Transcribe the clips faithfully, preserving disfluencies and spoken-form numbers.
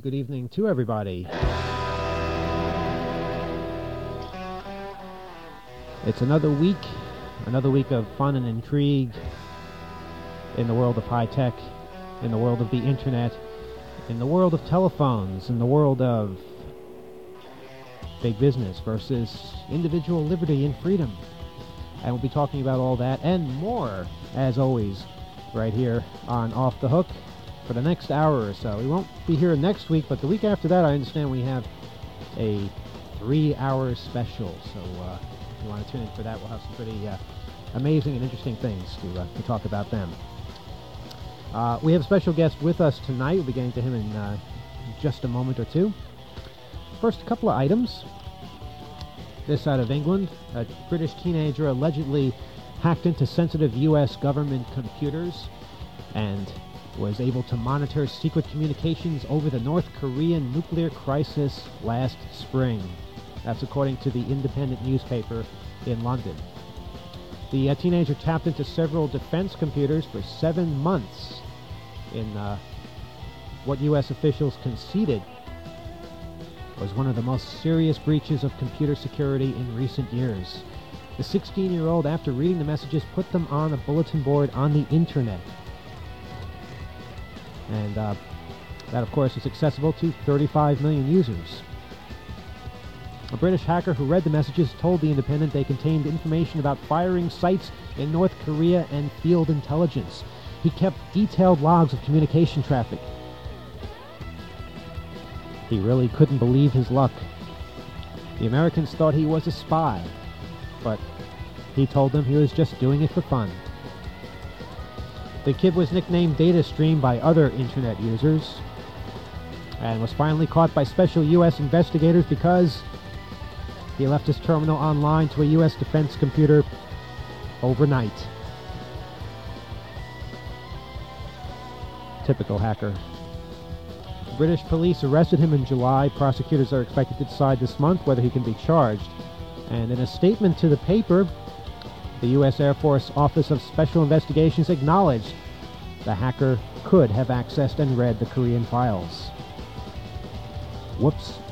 and good evening to everybody. It's another week, another week of fun and intrigue in the world of high tech, in the world of the internet, in the world of telephones, in the world of big business versus individual liberty and freedom. And we'll be talking about all that and more, as always, right here on Off the Hook for the next hour or so. We won't be here next week, but the week after that, I understand we have a three-hour special. So uh, if you want to tune in for that, we'll have some pretty uh, amazing and interesting things to, uh, to talk about them. Uh, we have a special guest with us tonight. We'll be getting to him in uh, just a moment or two. First, a couple of items. This out of England, a British teenager allegedly hacked into sensitive U S government computers and was able to monitor secret communications over the North Korean nuclear crisis last spring. That's according to the Independent newspaper in London. The uh, teenager tapped into several defense computers for seven months in uh, what U S officials conceded was one of the most serious breaches of computer security in recent years. The sixteen-year-old, after reading the messages, put them on a bulletin board on the internet. And uh, that, of course, is accessible to thirty-five million users. A British hacker who read the messages told The Independent they contained information about firing sites in North Korea and field intelligence. He kept detailed logs of communication traffic. He really couldn't believe his luck. The Americans thought he was a spy, but he told them he was just doing it for fun. The kid was nicknamed DataStream by other internet users and was finally caught by special U S investigators because he left his terminal online to a U S defense computer overnight. Typical hacker. British police arrested him in July. Prosecutors are expected to decide this month whether he can be charged. And in a statement to the paper, the U S Air Force Office of Special Investigations acknowledged the hacker could have accessed and read the Korean files. Whoops.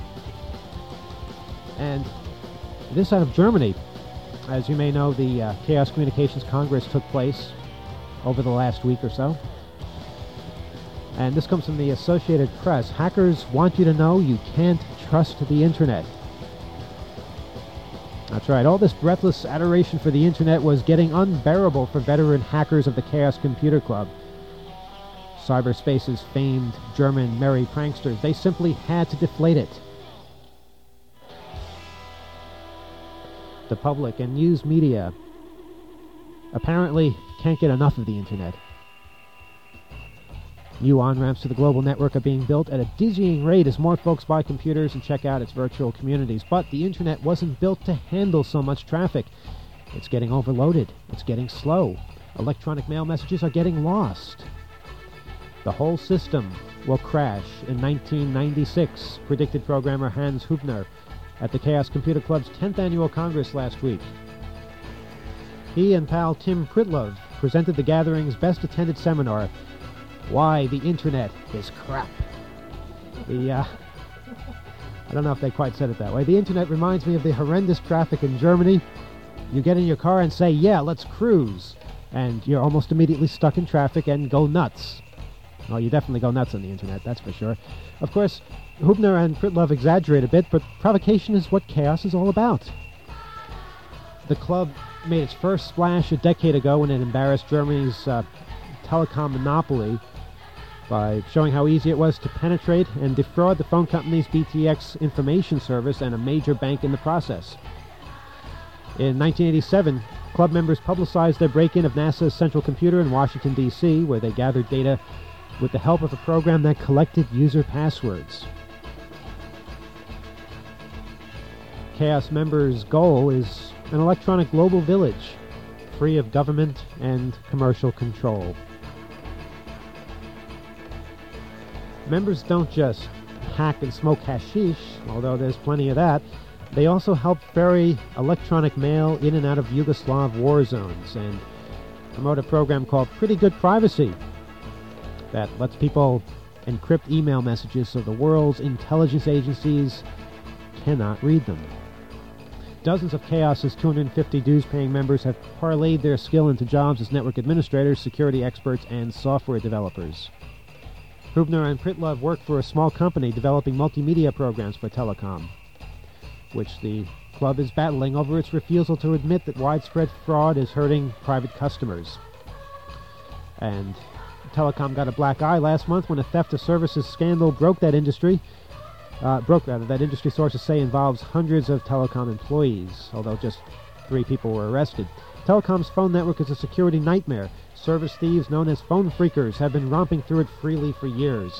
And this out of Germany. As you may know, the uh, Chaos Communications Congress took place over the last week or so. And this comes from the Associated Press. Hackers want you to know you can't trust the internet. That's right, all this breathless adoration for the internet was getting unbearable for veteran hackers of the Chaos Computer Club. Cyberspace's famed German merry pranksters. They simply had to deflate it. The public and news media apparently can't get enough of the internet. New on-ramps to the global network are being built at a dizzying rate as more folks buy computers and check out its virtual communities. But the internet wasn't built to handle so much traffic. It's getting overloaded. It's getting slow. Electronic mail messages are getting lost. The whole system will crash in nineteen ninety-six, predicted programmer Hans Hubner at the Chaos Computer Club's tenth Annual Congress last week. He and pal Tim Pritlove presented the gathering's best-attended seminar, Why the Internet is Crap. The, uh, I don't know if they quite said it that way. The internet reminds me of the horrendous traffic in Germany. You get in your car and say, yeah, let's cruise. And you're almost immediately stuck in traffic and go nuts. Well, you definitely go nuts on the internet, that's for sure. Of course, Hubner and Pritlove exaggerate a bit, but provocation is what chaos is all about. The club made its first splash a decade ago when it embarrassed Germany's uh, telecom monopoly by showing how easy it was to penetrate and defraud the phone company's B T X information service and a major bank in the process. In nineteen eighty-seven, club members publicized their break-in of NASA's central computer in Washington, D C, where they gathered data with the help of a program that collected user passwords. Chaos members' goal is an electronic global village, free of government and commercial control. Members don't just hack and smoke hashish, although there's plenty of that. They also help ferry electronic mail in and out of Yugoslav war zones and promote a program called Pretty Good Privacy that lets people encrypt email messages so the world's intelligence agencies cannot read them. Dozens of Chaos's two hundred fifty dues-paying members have parlayed their skill into jobs as network administrators, security experts, and software developers. Hubner and Pritlove work for a small company developing multimedia programs for telecom, which the club is battling over its refusal to admit that widespread fraud is hurting private customers. And telecom got a black eye last month when a theft of services scandal broke that industry. Uh, broke rather. That industry sources say involves hundreds of telecom employees, although just three people were arrested. Telecom's phone network is a security nightmare. Service thieves known as phone freakers have been romping through it freely for years.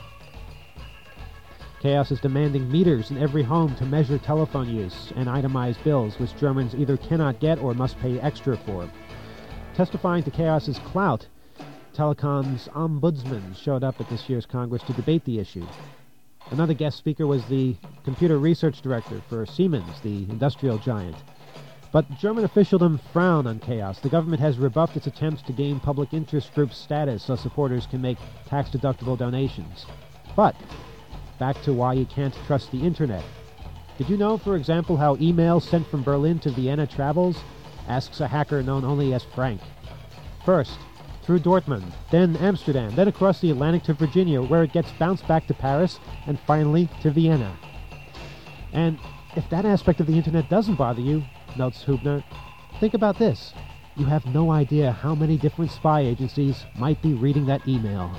Chaos is demanding meters in every home to measure telephone use and itemize bills, which Germans either cannot get or must pay extra for. Testifying to Chaos's clout, Telecom's ombudsman showed up at this year's Congress to debate the issue. Another guest speaker was the computer research director for Siemens, the industrial giant. But German officialdom frown on Chaos. The government has rebuffed its attempts to gain public interest group status so supporters can make tax-deductible donations. But back to why you can't trust the internet. Did you know, for example, how email sent from Berlin to Vienna travels? Asks a hacker known only as Frank. First, through Dortmund, then Amsterdam, then across the Atlantic to Virginia, where it gets bounced back to Paris, and finally to Vienna. And if that aspect of the internet doesn't bother you, notes Hubner, think about this. You have no idea how many different spy agencies might be reading that email.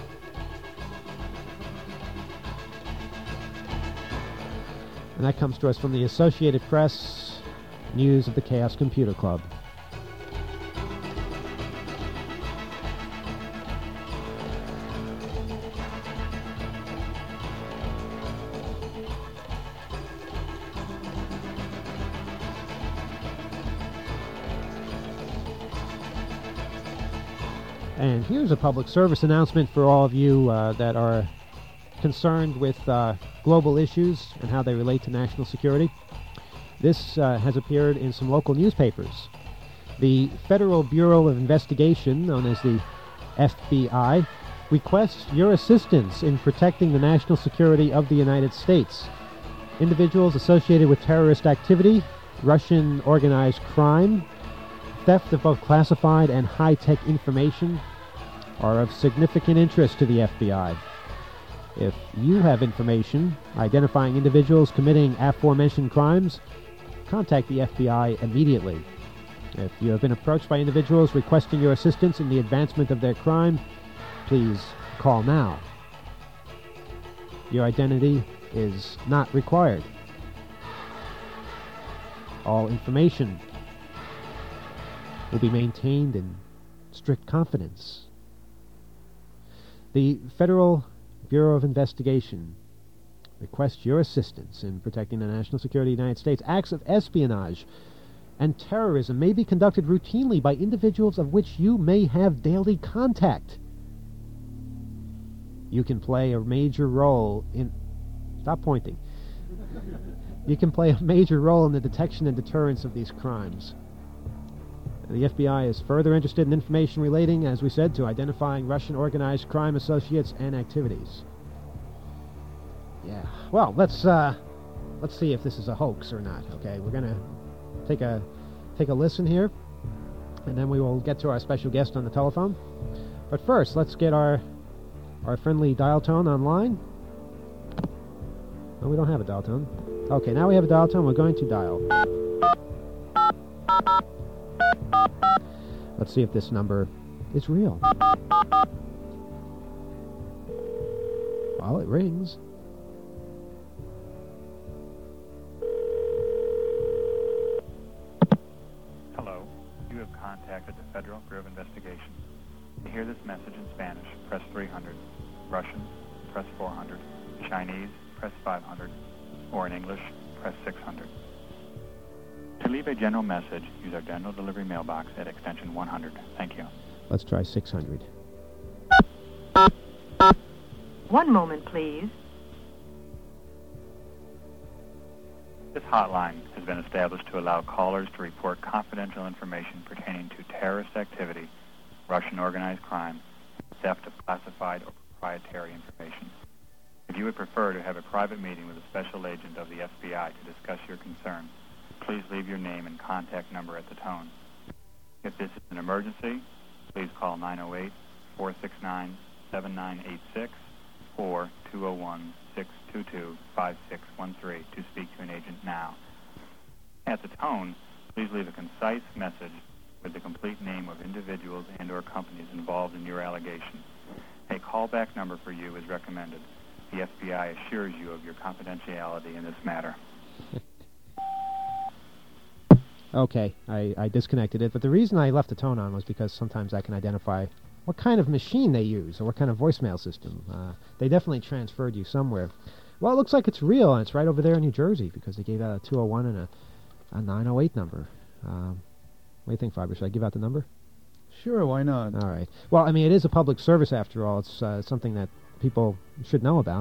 And that comes to us from the Associated Press, news of the Chaos Computer Club. And here's a public service announcement for all of you uh, that are concerned with uh, global issues and how they relate to national security. This uh, has appeared in some local newspapers. The Federal Bureau of Investigation, known as the F B I, requests your assistance in protecting the national security of the United States. Individuals associated with terrorist activity, Russian organized crime, theft of both classified and high-tech information are of significant interest to the F B I. If you have information identifying individuals committing aforementioned crimes, contact the F B I immediately. If you have been approached by individuals requesting your assistance in the advancement of their crime, please call now. Your identity is not required. All information will be maintained in strict confidence. The Federal Bureau of Investigation requests your assistance in protecting the national security of the United States. Acts of espionage and terrorism may be conducted routinely by individuals of which you may have daily contact. You can play a major role in... Stop pointing. You can play a major role in the detection and deterrence of these crimes. The F B I is further interested in information relating, as we said, to identifying Russian organized crime associates and activities. Yeah. Well, let's uh, let's see if this is a hoax or not. Okay, we're gonna take a take a listen here, and then we will get to our special guest on the telephone. But first, let's get our our friendly dial tone online. No, we don't have a dial tone. Okay, now we have a dial tone. We're going to dial. Let's see if this number is real. Well, it rings. Hello. You have contacted the Federal Bureau of Investigation. To hear this message in Spanish, press three hundred. Russian, press four hundred. Chinese, press five hundred. Or in English, press six hundred. To leave a general message, use our general delivery mailbox at extension one hundred. Thank you. Let's try six hundred. One moment, please. This hotline has been established to allow callers to report confidential information pertaining to terrorist activity, Russian organized crime, theft of classified or proprietary information. If you would prefer to have a private meeting with a special agent of the F B I to discuss your concern, please leave your name and contact number at the tone. If this is an emergency, please call nine oh eight, four six nine, seven nine eight six or two oh one, six two two, five six one three to speak to an agent now. At the tone, please leave a concise message with the complete name of individuals and or companies involved in your allegation. A callback number for you is recommended. The F B I assures you of your confidentiality in this matter. Okay, I, I disconnected it, but the reason I left the tone on was because sometimes I can identify what kind of machine they use or what kind of voicemail system. Uh, they definitely transferred you somewhere. Well, it looks like it's real, and it's right over there in New Jersey because they gave out a two oh one and a, a nine oh eight number. Um, what do you think, Faber? Should I give out the number? Sure, why not? All right. Well, I mean, it is a public service after all. It's uh, something that people should know about.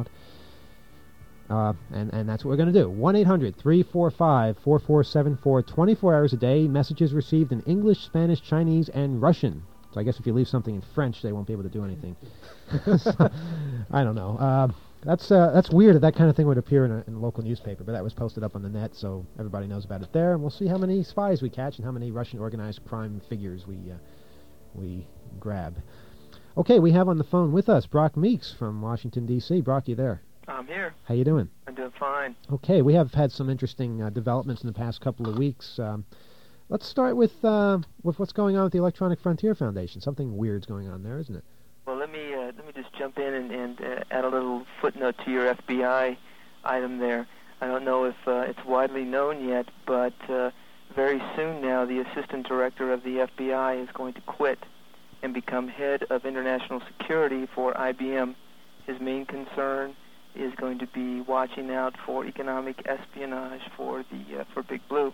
Uh, and, and that's what we're going to do. one eight hundred, three four five, four four seven four, twenty-four hours a day. Messages received in English, Spanish, Chinese, and Russian. So I guess if you leave something in French, they won't be able to do anything. So, I don't know. Uh, that's uh, that's weird that that kind of thing would appear in a, in a local newspaper, but that was posted up on the net, so everybody knows about it there. And we'll see how many spies we catch and how many Russian organized crime figures we uh, we grab. Okay, we have on the phone with us Brock Meeks from Washington, D C Brock, you there? I'm here. How you doing? I'm doing fine. Okay, we have had some interesting uh, developments in the past couple of weeks. Um, let's start with uh, with what's going on with the Electronic Frontier Foundation. Something weird's going on there, isn't it? Well, let me uh, let me just jump in and, and uh, add a little footnote to your F B I item there. I don't know if uh, it's widely known yet, but uh, very soon now the Assistant Director of the F B I is going to quit and become head of international security for I B M. His main concern is going to be watching out for economic espionage for the uh, for Big Blue.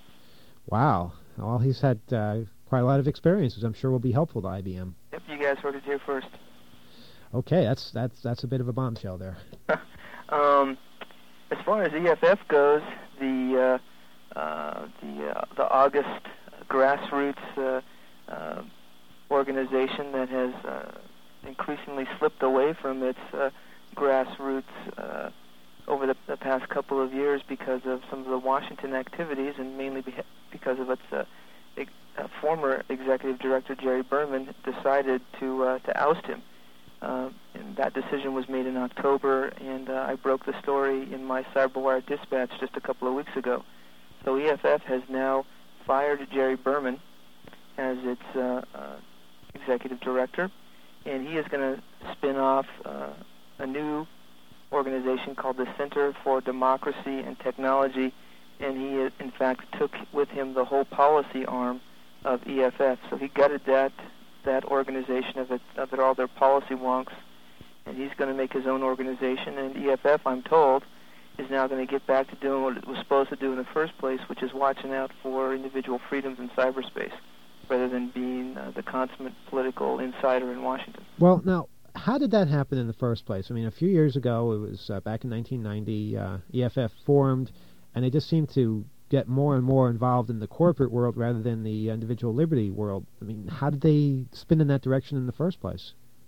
Wow. Well, he's had uh, quite a lot of experiences. I'm sure will be helpful to I B M. Yep, you guys heard it here first. Okay, that's that's that's a bit of a bombshell there. um, as far as E F F goes, the uh, uh, the uh, the August grassroots uh, uh, organization that has uh, increasingly slipped away from its uh, grassroots uh, over the, the past couple of years because of some of the Washington activities, and mainly beha- because of its uh, ex- uh, former executive director Jerry Berman decided to uh, to oust him. Uh, and that decision was made in October, and uh, I broke the story in my CyberWire dispatch just a couple of weeks ago. So E F F has now fired Jerry Berman as its uh, uh, executive director, and he is going to spin off uh, a new organization called the Center for Democracy and Technology, and he, in fact, took with him the whole policy arm of E F F. So he gutted that that organization of, it, of it, all their policy wonks, and he's going to make his own organization. And E F F, I'm told, is now going to get back to doing what it was supposed to do in the first place, which is watching out for individual freedoms in cyberspace, rather than being uh, the consummate political insider in Washington. Well, now, how did that happen in the first place? I mean, a few years ago, it was uh, back in nineteen ninety, uh, E F F formed, and they just seemed to get more and more involved in the corporate world rather than the individual liberty world. I mean, how did they spin in that direction in the first place?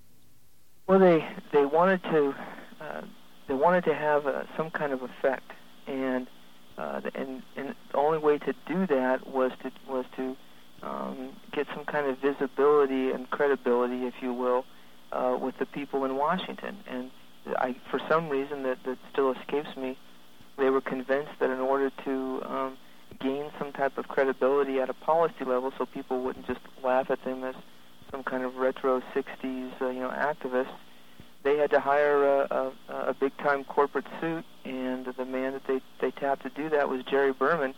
Well, they they wanted to uh, they wanted to have uh, some kind of effect, and uh, and and the only way to do that was to was to um, get some kind of visibility and credibility, if you will, uh, with the people in Washington. And I, for some reason that, that still escapes me, they were convinced that in order to um, gain some type of credibility at a policy level, so people wouldn't just laugh at them as some kind of retro sixties, uh, you know, activist, they had to hire a, a, a big-time corporate suit, and the man that they, they tapped to do that was Jerry Berman.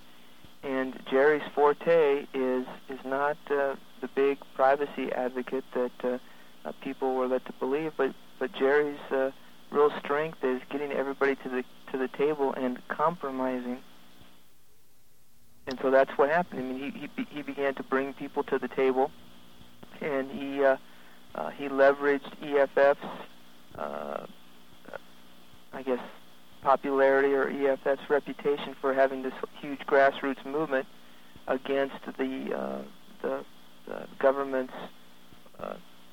And Jerry's forte is is not uh, the big privacy advocate that uh, uh, people were led to believe, but but Jerry's uh, real strength is getting everybody to the to the table and compromising. And so that's what happened. I mean, he he, he began to bring people to the table, and he uh, uh, he leveraged E F F's, uh, I guess, popularity or E F F's reputation for having this huge grassroots movement against the uh, the, the government's uh,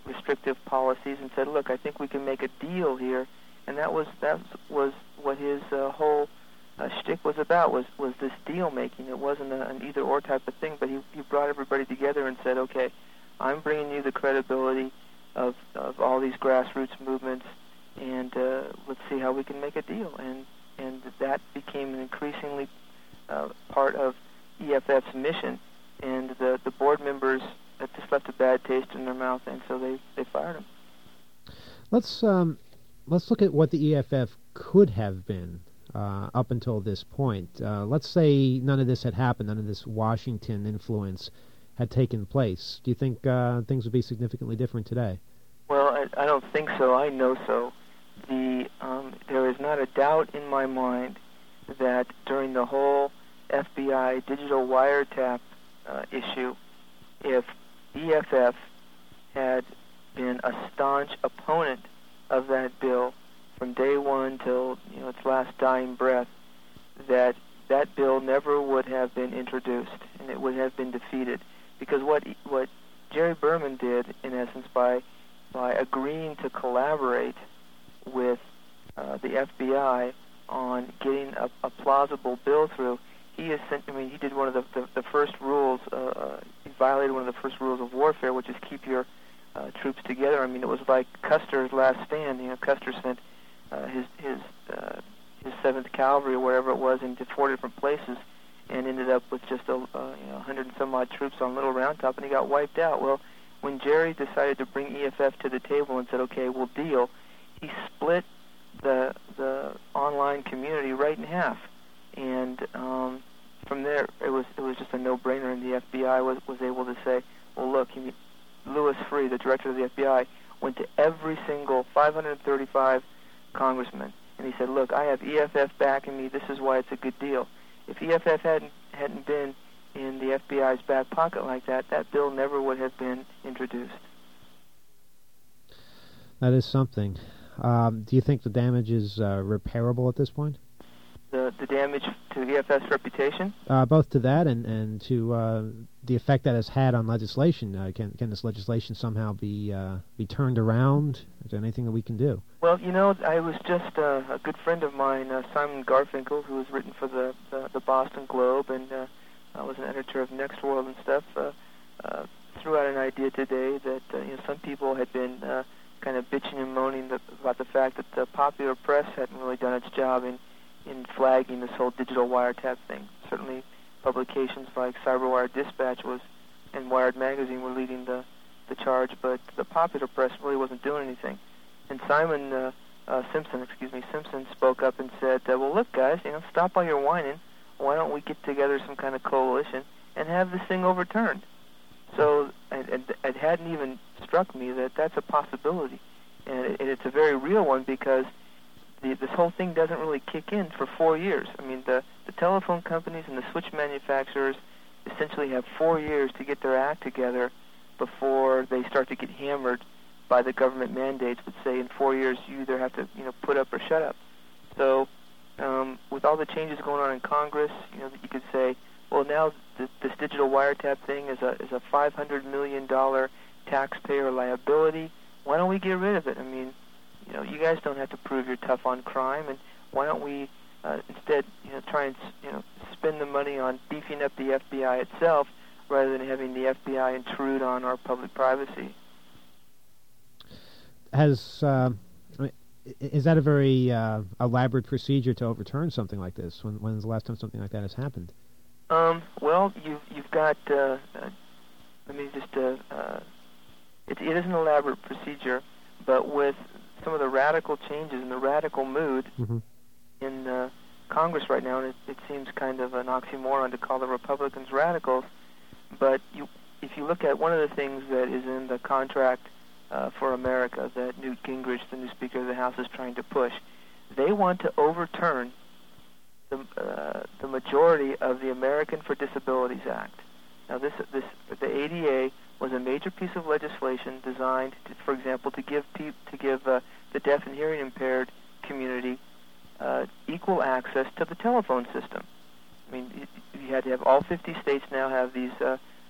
restrictive policies and said, look, I think we can make a deal here. And that was that was what his uh, whole uh, shtick was about, was, was this deal-making. It wasn't a, an either-or type of thing, but he, he brought everybody together and said, okay, I'm bringing you the credibility of, of all these grassroots movements, and uh, let's see how we can make a deal. And, and that became an increasingly uh, part of E F F's mission, and the, the board members uh, just left a bad taste in their mouth, and so they, they fired him. Let's... Um Let's look at what the E F F could have been uh, up until this point. Uh, let's say none of this had happened, none of this Washington influence had taken place. Do you think uh, things would be significantly different today? Well, I, I don't think so. I know so. The um, there is not a doubt in my mind that during the whole F B I digital wiretap uh, issue, if E F F had been a staunch opponent of that bill from day one till, you know, its last dying breath, that that bill never would have been introduced, and it would have been defeated. Because what what Jerry Berman did, in essence, by by agreeing to collaborate with uh, the F B I on getting a, a plausible bill through, he is. I mean, he did one of the the, the first rules. Uh, he violated one of the first rules of warfare, which is keep your Uh, troops together. I mean, it was like Custer's last stand. You know, Custer sent uh, his his uh, his Seventh Cavalry or whatever it was into four different places, and ended up with just a uh, you know, hundred and some odd troops on Little Round Top, and he got wiped out. Well, when Jerry decided to bring E F F to the table and said, "Okay, we'll deal," he split the the online community right in half, and um, from there it was it was just a no-brainer, and the F B I was was able to say, "Well, look, you." Louis Freeh, the director of the F B I, went to every single five hundred thirty-five congressmen, and he said, look, I have E F F backing me. This is why it's a good deal. If E F F hadn't hadn't been in the F B I's back pocket like that, that bill never would have been introduced. That is something. Um, do you think the damage is uh, repairable at this point? The, the damage to E F F's reputation? Uh, both to that and, and to uh, the effect that it's had on legislation. Uh, can can this legislation somehow be uh, be turned around? Is there anything that we can do? Well, you know, I was just uh, a good friend of mine, uh, Simon Garfinkel, who has written for the, the, the Boston Globe, and uh, I was an editor of Next World and stuff, uh, uh, threw out an idea today that uh, you know, some people had been uh, kind of bitching and moaning the, about the fact that the popular press hadn't really done its job in in flagging this whole digital wiretap thing. Certainly publications like CyberWire Dispatch was and Wired Magazine were leading the, the charge, but the popular press really wasn't doing anything. And Simon uh, uh, Simpson, excuse me, Simpson spoke up and said, uh, well, look, guys, you know, stop all your whining. Why don't we get together some kind of coalition and have this thing overturned? So and, and it hadn't even struck me that that's a possibility. And, it, and it's a very real one because The, this whole thing doesn't really kick in for four years. I mean, the, the telephone companies and the switch manufacturers essentially have four years to get their act together before they start to get hammered by the government mandates, which say in four years you either have to, you know, put up or shut up. So, um, with all the changes going on in Congress, you know, you could say, well, now th- this digital wiretap thing is a is a five hundred million dollars taxpayer liability. Why don't we get rid of it? I mean, you know, you guys don't have to prove you're tough on crime, and why don't we uh, instead, you know, try and you know spend the money on beefing up the F B I itself rather than having the F B I intrude on our public privacy? Has uh, is that a very uh, elaborate procedure to overturn something like this? When when's the last time something like that has happened? Um, well, you've you've got. Uh, uh, let me just. Uh, uh, it, it is an elaborate procedure, but with some of the radical changes and the radical mood mm-hmm. in uh, Congress right now, and it, it seems kind of an oxymoron to call the Republicans radicals. But you, if you look at one of the things that is in the contract uh, for America that Newt Gingrich, the new Speaker of the House, is trying to push, they want to overturn the uh, the majority of the American for Disabilities Act. Now, this this the A D A was a major piece of legislation designed, to, for example, to give peop, to give uh, the deaf and hearing impaired community uh, equal access to the telephone system. I mean, you, you had to have all fifty states now have these uh,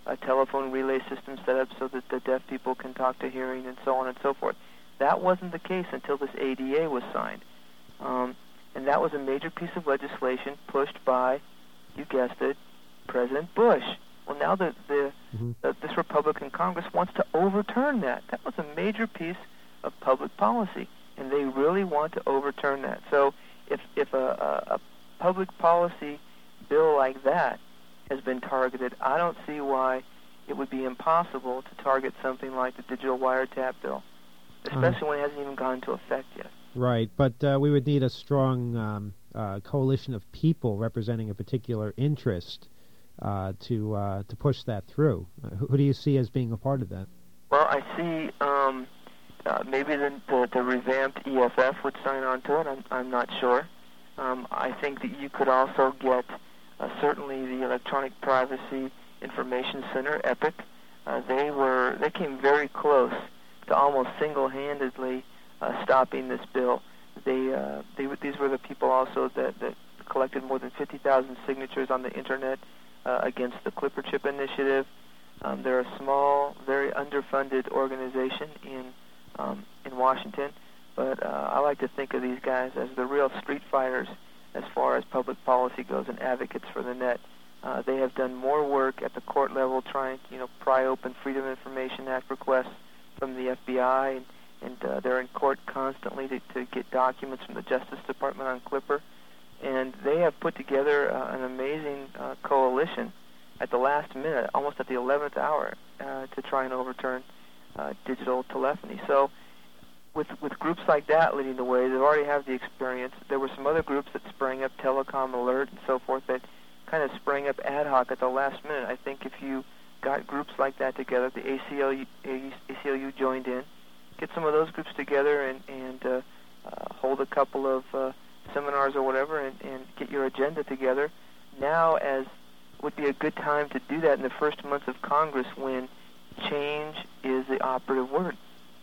a telephone relay system set up so that the deaf people can talk to hearing and so on and so forth. That wasn't the case until this A D A was signed. Um, and that was a major piece of legislation pushed by, you guessed it, President Bush. Well, now the, the, mm-hmm. the this Republican Congress wants to overturn that. That was a major piece of public policy, and they really want to overturn that. So if, if a, a, a public policy bill like that has been targeted, I don't see why it would be impossible to target something like the digital wiretap bill, especially uh, when it hasn't even gone into effect yet. Right, but uh, we would need a strong um, uh, coalition of people representing a particular interest uh, to uh, to push that through. Uh, who, who do you see as being a part of that? Well, I see um, uh, maybe the, the, the revamped E F F would sign on to it. I'm, I'm not sure. Um, I think that you could also get uh, certainly the Electronic Privacy Information Center, EPIC. Uh, they were they came very close to almost single-handedly uh, stopping this bill. They uh, they these were the people also that, that collected more than fifty thousand signatures on the internet uh, against the Clipper Chip Initiative. Um, they're a small, very underfunded organization in um, in Washington. But uh, I like to think of these guys as the real street fighters as far as public policy goes and advocates for the net. Uh, they have done more work at the court level trying to, you know, pry open Freedom of Information Act requests from the F B I, and, and uh, they're in court constantly to, to get documents from the Justice Department on Clipper. And they have put together uh, an amazing uh, coalition at the last minute, almost at the eleventh hour, uh, to try and overturn uh, digital telephony. So With with groups like that leading the way, they already have the experience. There were some other groups that sprang up, Telecom Alert and so forth, that kind of sprang up ad hoc at the last minute. I think if you got groups like that together, the A C L U, A C L U joined in, get some of those groups together and, and uh, uh, hold a couple of uh, seminars or whatever and, and get your agenda together. Now as would be a good time to do that in the first month of Congress when change is the operative word.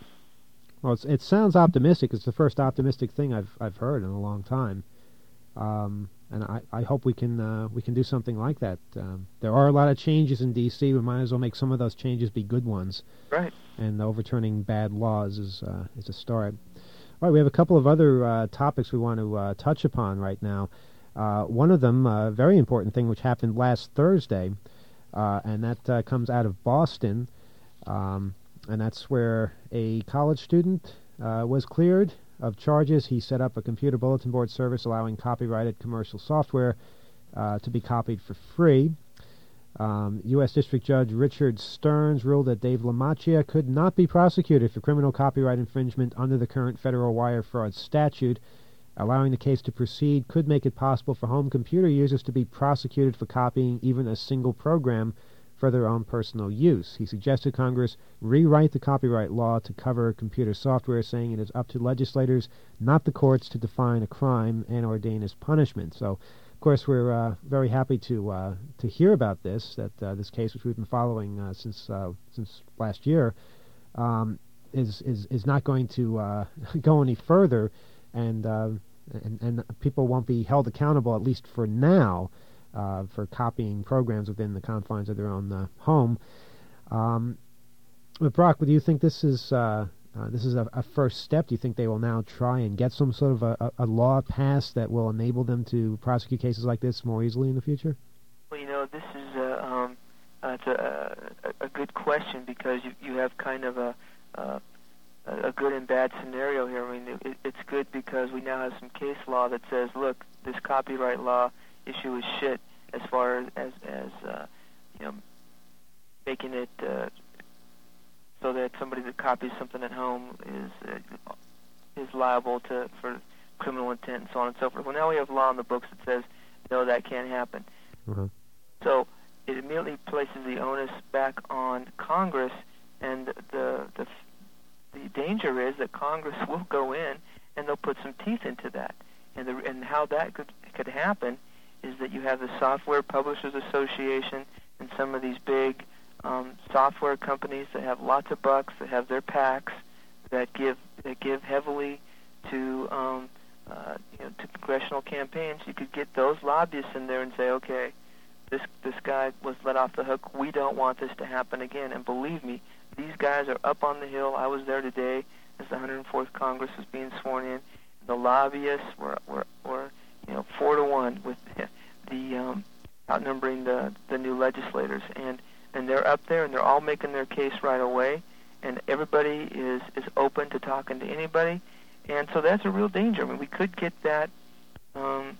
Well, it's, it sounds optimistic. It's the first optimistic thing I've I've heard in a long time, um, and I, I hope we can uh, we can do something like that. Um, there are a lot of changes in D C. We might as well make some of those changes be good ones. Right. And overturning bad laws is uh, is a start. All right, we have a couple of other uh, topics we want to uh, touch upon right now. Uh, one of them, a uh, very important thing, which happened last Thursday, uh, and that uh, comes out of Boston. Um, And that's where a college student uh, was cleared of charges. He set up a computer bulletin board service allowing copyrighted commercial software uh, to be copied for free. Um, U S District Judge Richard Stearns ruled that Dave LaMacchia could not be prosecuted for criminal copyright infringement under the current federal wire fraud statute. Allowing the case to proceed could make it possible for home computer users to be prosecuted for copying even a single program for their own personal use. He suggested Congress rewrite the copyright law to cover computer software, saying it is up to legislators, not the courts, to define a crime and ordain its punishment. So, of course, we're uh, very happy to uh, to hear about this, that uh, this case, which we've been following uh, since uh, since last year, um, is, is is not going to uh, go any further, and, uh, and and people won't be held accountable, at least for now, Uh, for copying programs within the confines of their own uh, home. Um, but Brock, do you think this is uh, uh, this is a, a first step? Do you think they will now try and get some sort of a, a, a law passed that will enable them to prosecute cases like this more easily in the future? Well, you know, this is a, um, uh, it's a, a, a good question, because you, you have kind of a, uh, a good and bad scenario here. I mean, it, it's good because we now have some case law that says, look, this copyright law issue is shit as far as as, as uh, you know, making it uh, so that somebody that copies something at home is uh, is liable to for criminal intent and so on and so forth. Well, now we have law in the books that says no, that can't happen. Mm-hmm. So it immediately places the onus back on Congress, and the the the danger is that Congress will go in and they'll put some teeth into that, and the and how that could could happen is that you have the Software Publishers Association and some of these big um, software companies that have lots of bucks, that have their PACs, that give that give heavily to um, uh, you know, to congressional campaigns. You could get those lobbyists in there and say, okay, this this guy was let off the hook. We don't want this to happen again. And believe me, these guys are up on the Hill. I was there today as the one hundred fourth Congress was being sworn in. The lobbyists were were, were you know four to one with the um, outnumbering the the new legislators, and and they're up there and they're all making their case right away, and everybody is is open to talking to anybody, and so that's a real danger. I mean, we could get that um,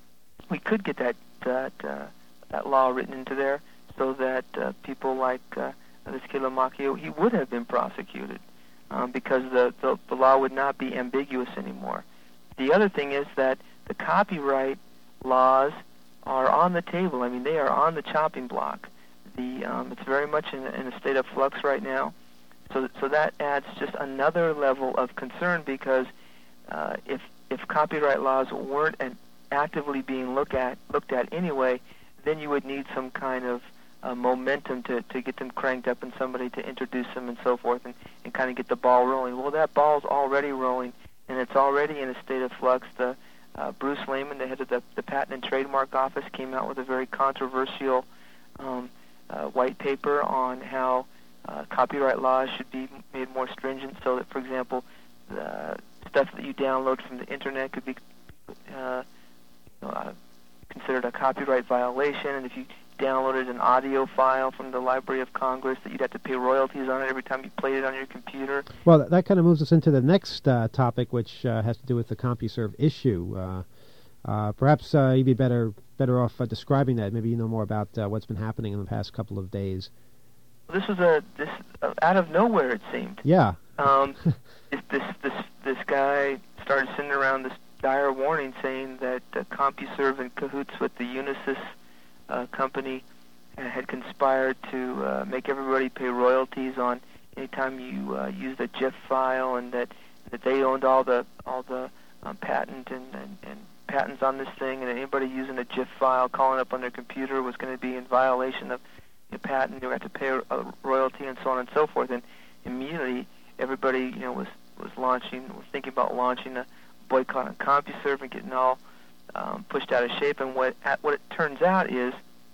we could get that that uh, that law written into there so that uh, people like uh, this kid Lamacchio, he would have been prosecuted um, because the, the the law would not be ambiguous anymore. The other thing is that the copyright laws are on the table. I mean, they are on the chopping block. The um, it's very much in, in a state of flux right now. So so that adds just another level of concern because uh, if if copyright laws weren't an, actively being looked at looked at anyway, then you would need some kind of uh, momentum to, to get them cranked up and somebody to introduce them and so forth and, and kind of get the ball rolling. Well, that ball's already rolling, and it's already in a state of flux. The uh, Bruce Lehman, the head of the, the Patent and Trademark Office, came out with a very controversial um, uh, white paper on how uh, copyright laws should be made more stringent so that, for example, the stuff that you download from the Internet could be uh, uh, considered a copyright violation, and if you downloaded an audio file from the Library of Congress, that you'd have to pay royalties on it every time you played it on your computer. Well, that, that kind of moves us into the next uh, topic, which uh, has to do with the CompuServe issue. Uh, uh, perhaps uh, you'd be better better off uh, describing that. Maybe you know more about uh, what's been happening in the past couple of days. Well, this was a this uh, out of nowhere, it seemed. Yeah. Um, this, this this this guy started sending around this dire warning saying that uh, CompuServe in cahoots with the Unisys uh, company uh, had conspired to uh, make everybody pay royalties on any time you uh, used a GIF file, and that, that they owned all the all the um, patent and, and, and patents on this thing, and anybody using a GIF file calling up on their computer was going to be in violation of the patent. They would have to pay a, a royalty and so on and so forth. And immediately everybody you know was was launching was thinking about launching a boycott on CompuServe and getting all um, pushed out of shape. And what what it turns out is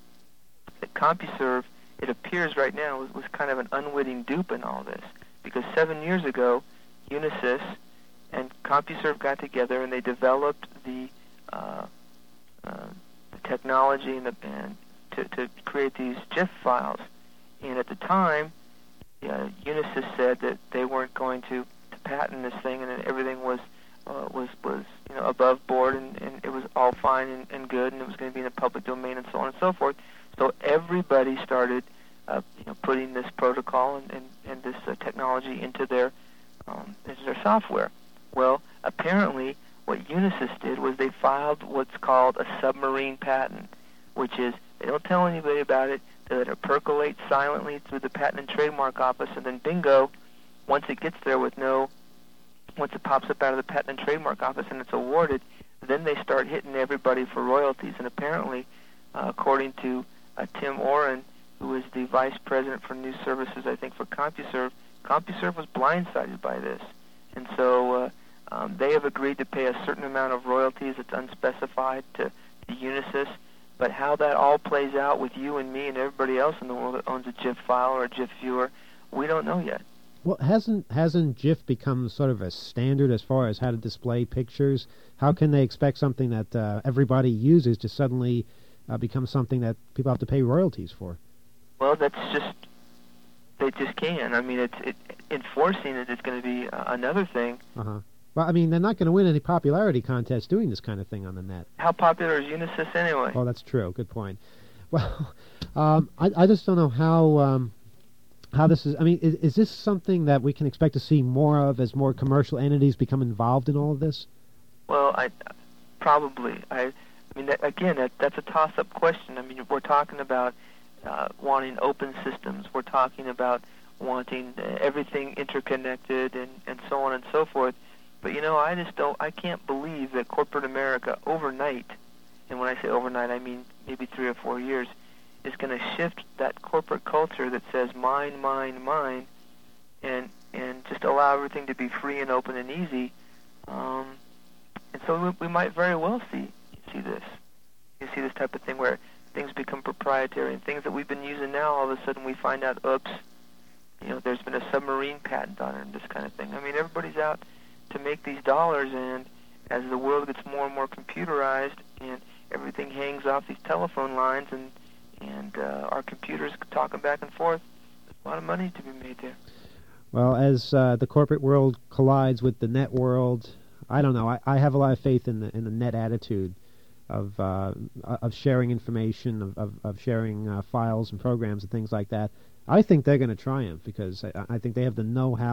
that CompuServe, it appears right now, was, was kind of an unwitting dupe in all this. Because seven years ago, Unisys and CompuServe got together and they developed the, uh, uh, the technology and, the, and to, to create these GIF files. And at the time, uh, Unisys said that they weren't going to, to patent this thing, and that everything was Uh, was was you know above board, and, and it was all fine and, and good, and it was going to be in the public domain and so on and so forth. So everybody started uh, you know putting this protocol and, and, and this uh, technology into their um, into their software. Well, apparently what Unisys did was they filed what's called a submarine patent, which is they don't tell anybody about it. They let it percolate silently through the Patent and Trademark Office, and then bingo, once it gets there with no Once it pops up out of the Patent and Trademark Office and it's awarded, then they start hitting everybody for royalties. And apparently, uh, according to uh, Tim Oren, who is the Vice President for New Services, I think, for CompuServe, CompuServe was blindsided by this. And so uh, um, they have agreed to pay a certain amount of royalties that's unspecified to, to Unisys. But how that all plays out with you and me and everybody else in the world that owns a GIF file or a GIF viewer, we don't know yet. Well, hasn't hasn't GIF become sort of a standard as far as how to display pictures? How can they expect something that uh, everybody uses to suddenly uh, become something that people have to pay royalties for? Well, that's just, they just can. I mean, it's it, enforcing it is going to be uh, another thing. Uh-huh. Well, I mean, they're not going to win any popularity contests doing this kind of thing on the net. How popular is Unisys anyway? Oh, that's true. Good point. Well, um, I, I just don't know how... Um, How this is? I mean, is, is this something that we can expect to see more of as more commercial entities become involved in all of this? Well, I probably. I, I mean, that, again, that, that's a toss-up question. I mean, we're talking about uh, wanting open systems. We're talking about wanting uh, everything interconnected and, and so on and so forth. But you know, I just don't. I can't believe that corporate America overnight, and when I say overnight, I mean maybe three or four years, is going to shift that corporate culture that says mine, mine, mine, and and just allow everything to be free and open and easy. Um, and so we, we might very well see see this. You see this type of thing where things become proprietary, and things that we've been using now, all of a sudden we find out, oops, you know, there's been a submarine patent on it and this kind of thing. I mean, everybody's out to make these dollars, and as the world gets more and more computerized and everything hangs off these telephone lines and, and uh, our computers talking back and forth, there's a lot of money to be made there. Well, as uh, the corporate world collides with the net world, I don't know. I, I have a lot of faith in the in the net attitude of uh, of sharing information, of of, of sharing uh, files and programs and things like that. I think they're going to triumph because I, I think they have the know-how.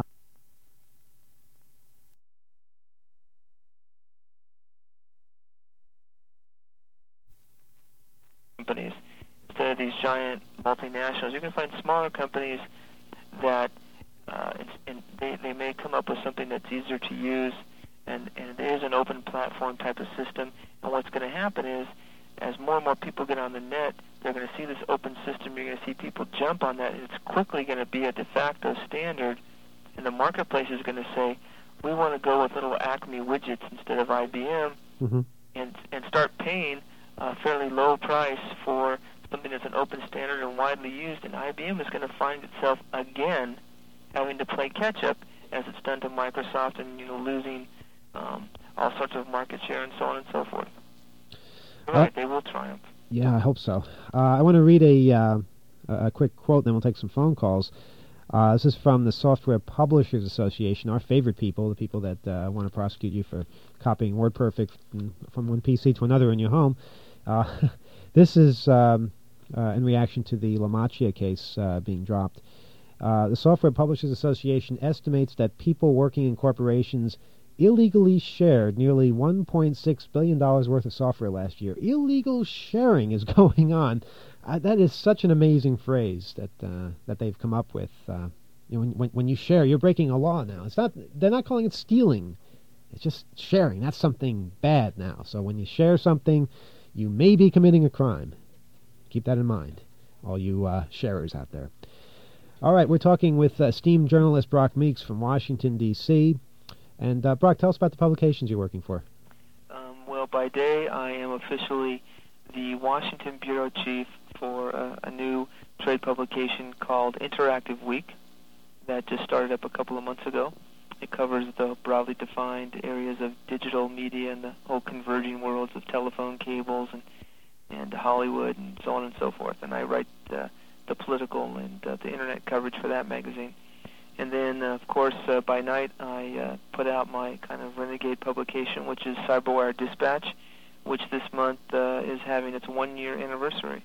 Companies, instead of these giant multinationals, you can find smaller companies that uh, it's, and they they may come up with something that's easier to use. And, and it is an open platform type of system. And what's going to happen is, as more and more people get on the net, they're going to see this open system. You're going to see people jump on that. And it's quickly going to be a de facto standard. And the marketplace is going to say, we want to go with little Acme widgets instead of I B M, mm-hmm. and and start paying a fairly low price for something that's an open standard and widely used. And I B M is going to find itself again having to play catch up, as it's done to Microsoft, and you know losing Um, all sorts of market share and so on and so forth. You're right, uh, they will triumph. Yeah, I hope so. Uh, I want to read a uh, a quick quote, then we'll take some phone calls. Uh, this is from the Software Publishers Association, our favorite people, the people that uh, want to prosecute you for copying WordPerfect from one P C to another in your home. Uh, this is um, uh, in reaction to the LaMacchia case uh, being dropped. Uh, the Software Publishers Association estimates that people working in corporations illegally shared nearly one point six billion dollars worth of software last year. Illegal sharing is going on. Uh, that is such an amazing phrase that uh, that they've come up with. Uh, you know, when, when when you share, you're breaking a law now. It's not. They're not calling it stealing. It's just sharing. That's something bad now. So when you share something, you may be committing a crime. Keep that in mind, all you uh, sharers out there. All right, we're talking with uh, esteemed journalist Brock Meeks from Washington, D C And, uh, Brock, tell us about the publications you're working for. Um, well, by day, I am officially the Washington Bureau Chief for uh, a new trade publication called Interactive Week that just started up a couple of months ago. It covers the broadly defined areas of digital media and the whole converging worlds of telephone cables and, and Hollywood and so on and so forth. And I write uh, the political and uh, the Internet coverage for that magazine. And then, uh, of course, uh, by night, I uh, put out my kind of renegade publication, which is CyberWire Dispatch, which this month uh, is having its one-year anniversary.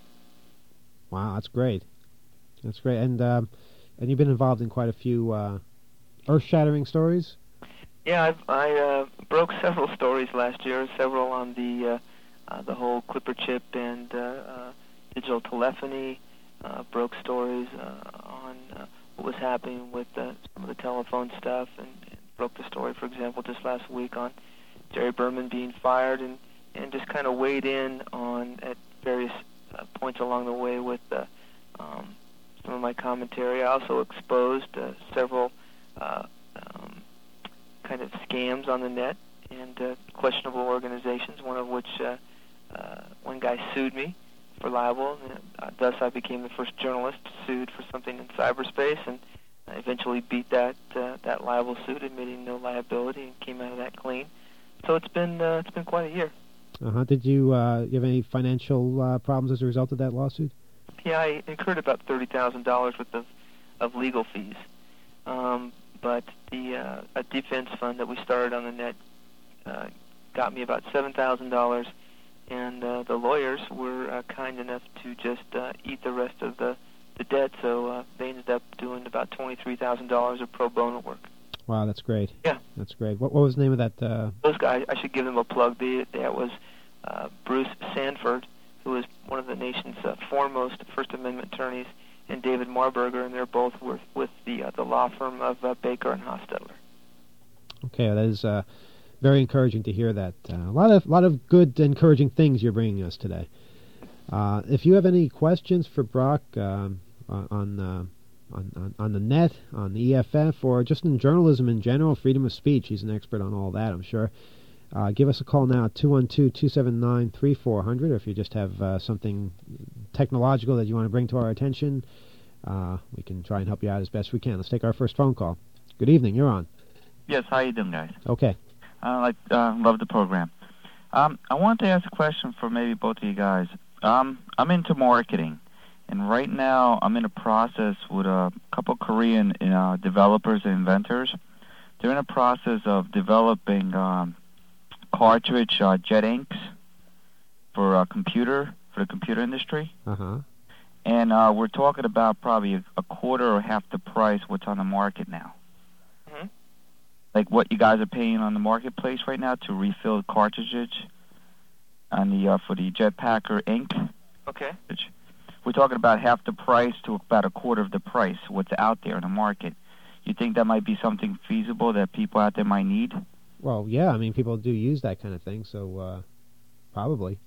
Wow, that's great. That's great. And um, and you've been involved in quite a few uh, earth-shattering stories? Yeah, I've, I uh, broke several stories last year, several on the uh, uh, the whole Clipper chip and uh, uh, digital telephony, uh, broke stories uh, on... Uh, what was happening with uh, some of the telephone stuff, and, and broke the story, for example, just last week on Jerry Berman being fired, and, and just kind of weighed in on at various uh, points along the way with uh, um, some of my commentary. I also exposed uh, several uh, um, kind of scams on the net and uh, questionable organizations, one of which uh, uh, one guy sued me for libel, and uh, thus I became the first journalist sued for something in cyberspace, and I eventually beat that uh, that libel suit, admitting no liability, and came out of that clean. So it's been uh, it's been quite a year. Uh-huh. Did you, uh, you have any financial uh, problems as a result of that lawsuit? Yeah, I incurred about thirty thousand dollars worth of, of legal fees, um, but the uh, a defense fund that we started on the net uh, got me about seven thousand dollars. And uh, the lawyers were uh, kind enough to just uh, eat the rest of the, the debt, so uh, they ended up doing about twenty-three thousand dollars of pro bono work. Wow, that's great. Yeah. That's great. What, what was the name of that? Uh... Those guys, I should give them a plug. They, that was uh, Bruce Sanford, who is one of the nation's uh, foremost First Amendment attorneys, and David Marburger, and they're both with, with the uh, the law firm of uh, Baker and Hostetler. Okay, that is... Uh... very encouraging to hear that. Uh, a lot of lot of good, encouraging things you're bringing us today. Uh, if you have any questions for Brock um, on, uh, on on on the net, on the E F F, or just in journalism in general, freedom of speech, he's an expert on all that, I'm sure. Uh, give us a call now at two one two, two seven nine, three four zero zero, or if you just have uh, something technological that you want to bring to our attention, uh, we can try and help you out as best we can. Let's take our first phone call. Good evening, you're on. Yes, how you doing, guys? Okay. I like uh, love the program. Um, I wanted to ask a question for maybe both of you guys. Um, I'm into marketing, and right now I'm in a process with a couple Korean uh, developers and inventors. They're in a process of developing um, cartridge uh, jet inks for a computer, for the computer industry. Uh-huh. And uh, we're talking about probably a, a quarter or half the price what's on the market now. Mm-hmm. Like what you guys are paying on the marketplace right now to refill cartridges on the uh, for the Jetpacker ink. Okay. We're talking about half the price to about a quarter of the price what's out there in the market. You think that might be something feasible that people out there might need? Well, yeah, I mean, people do use that kind of thing, so uh, probably.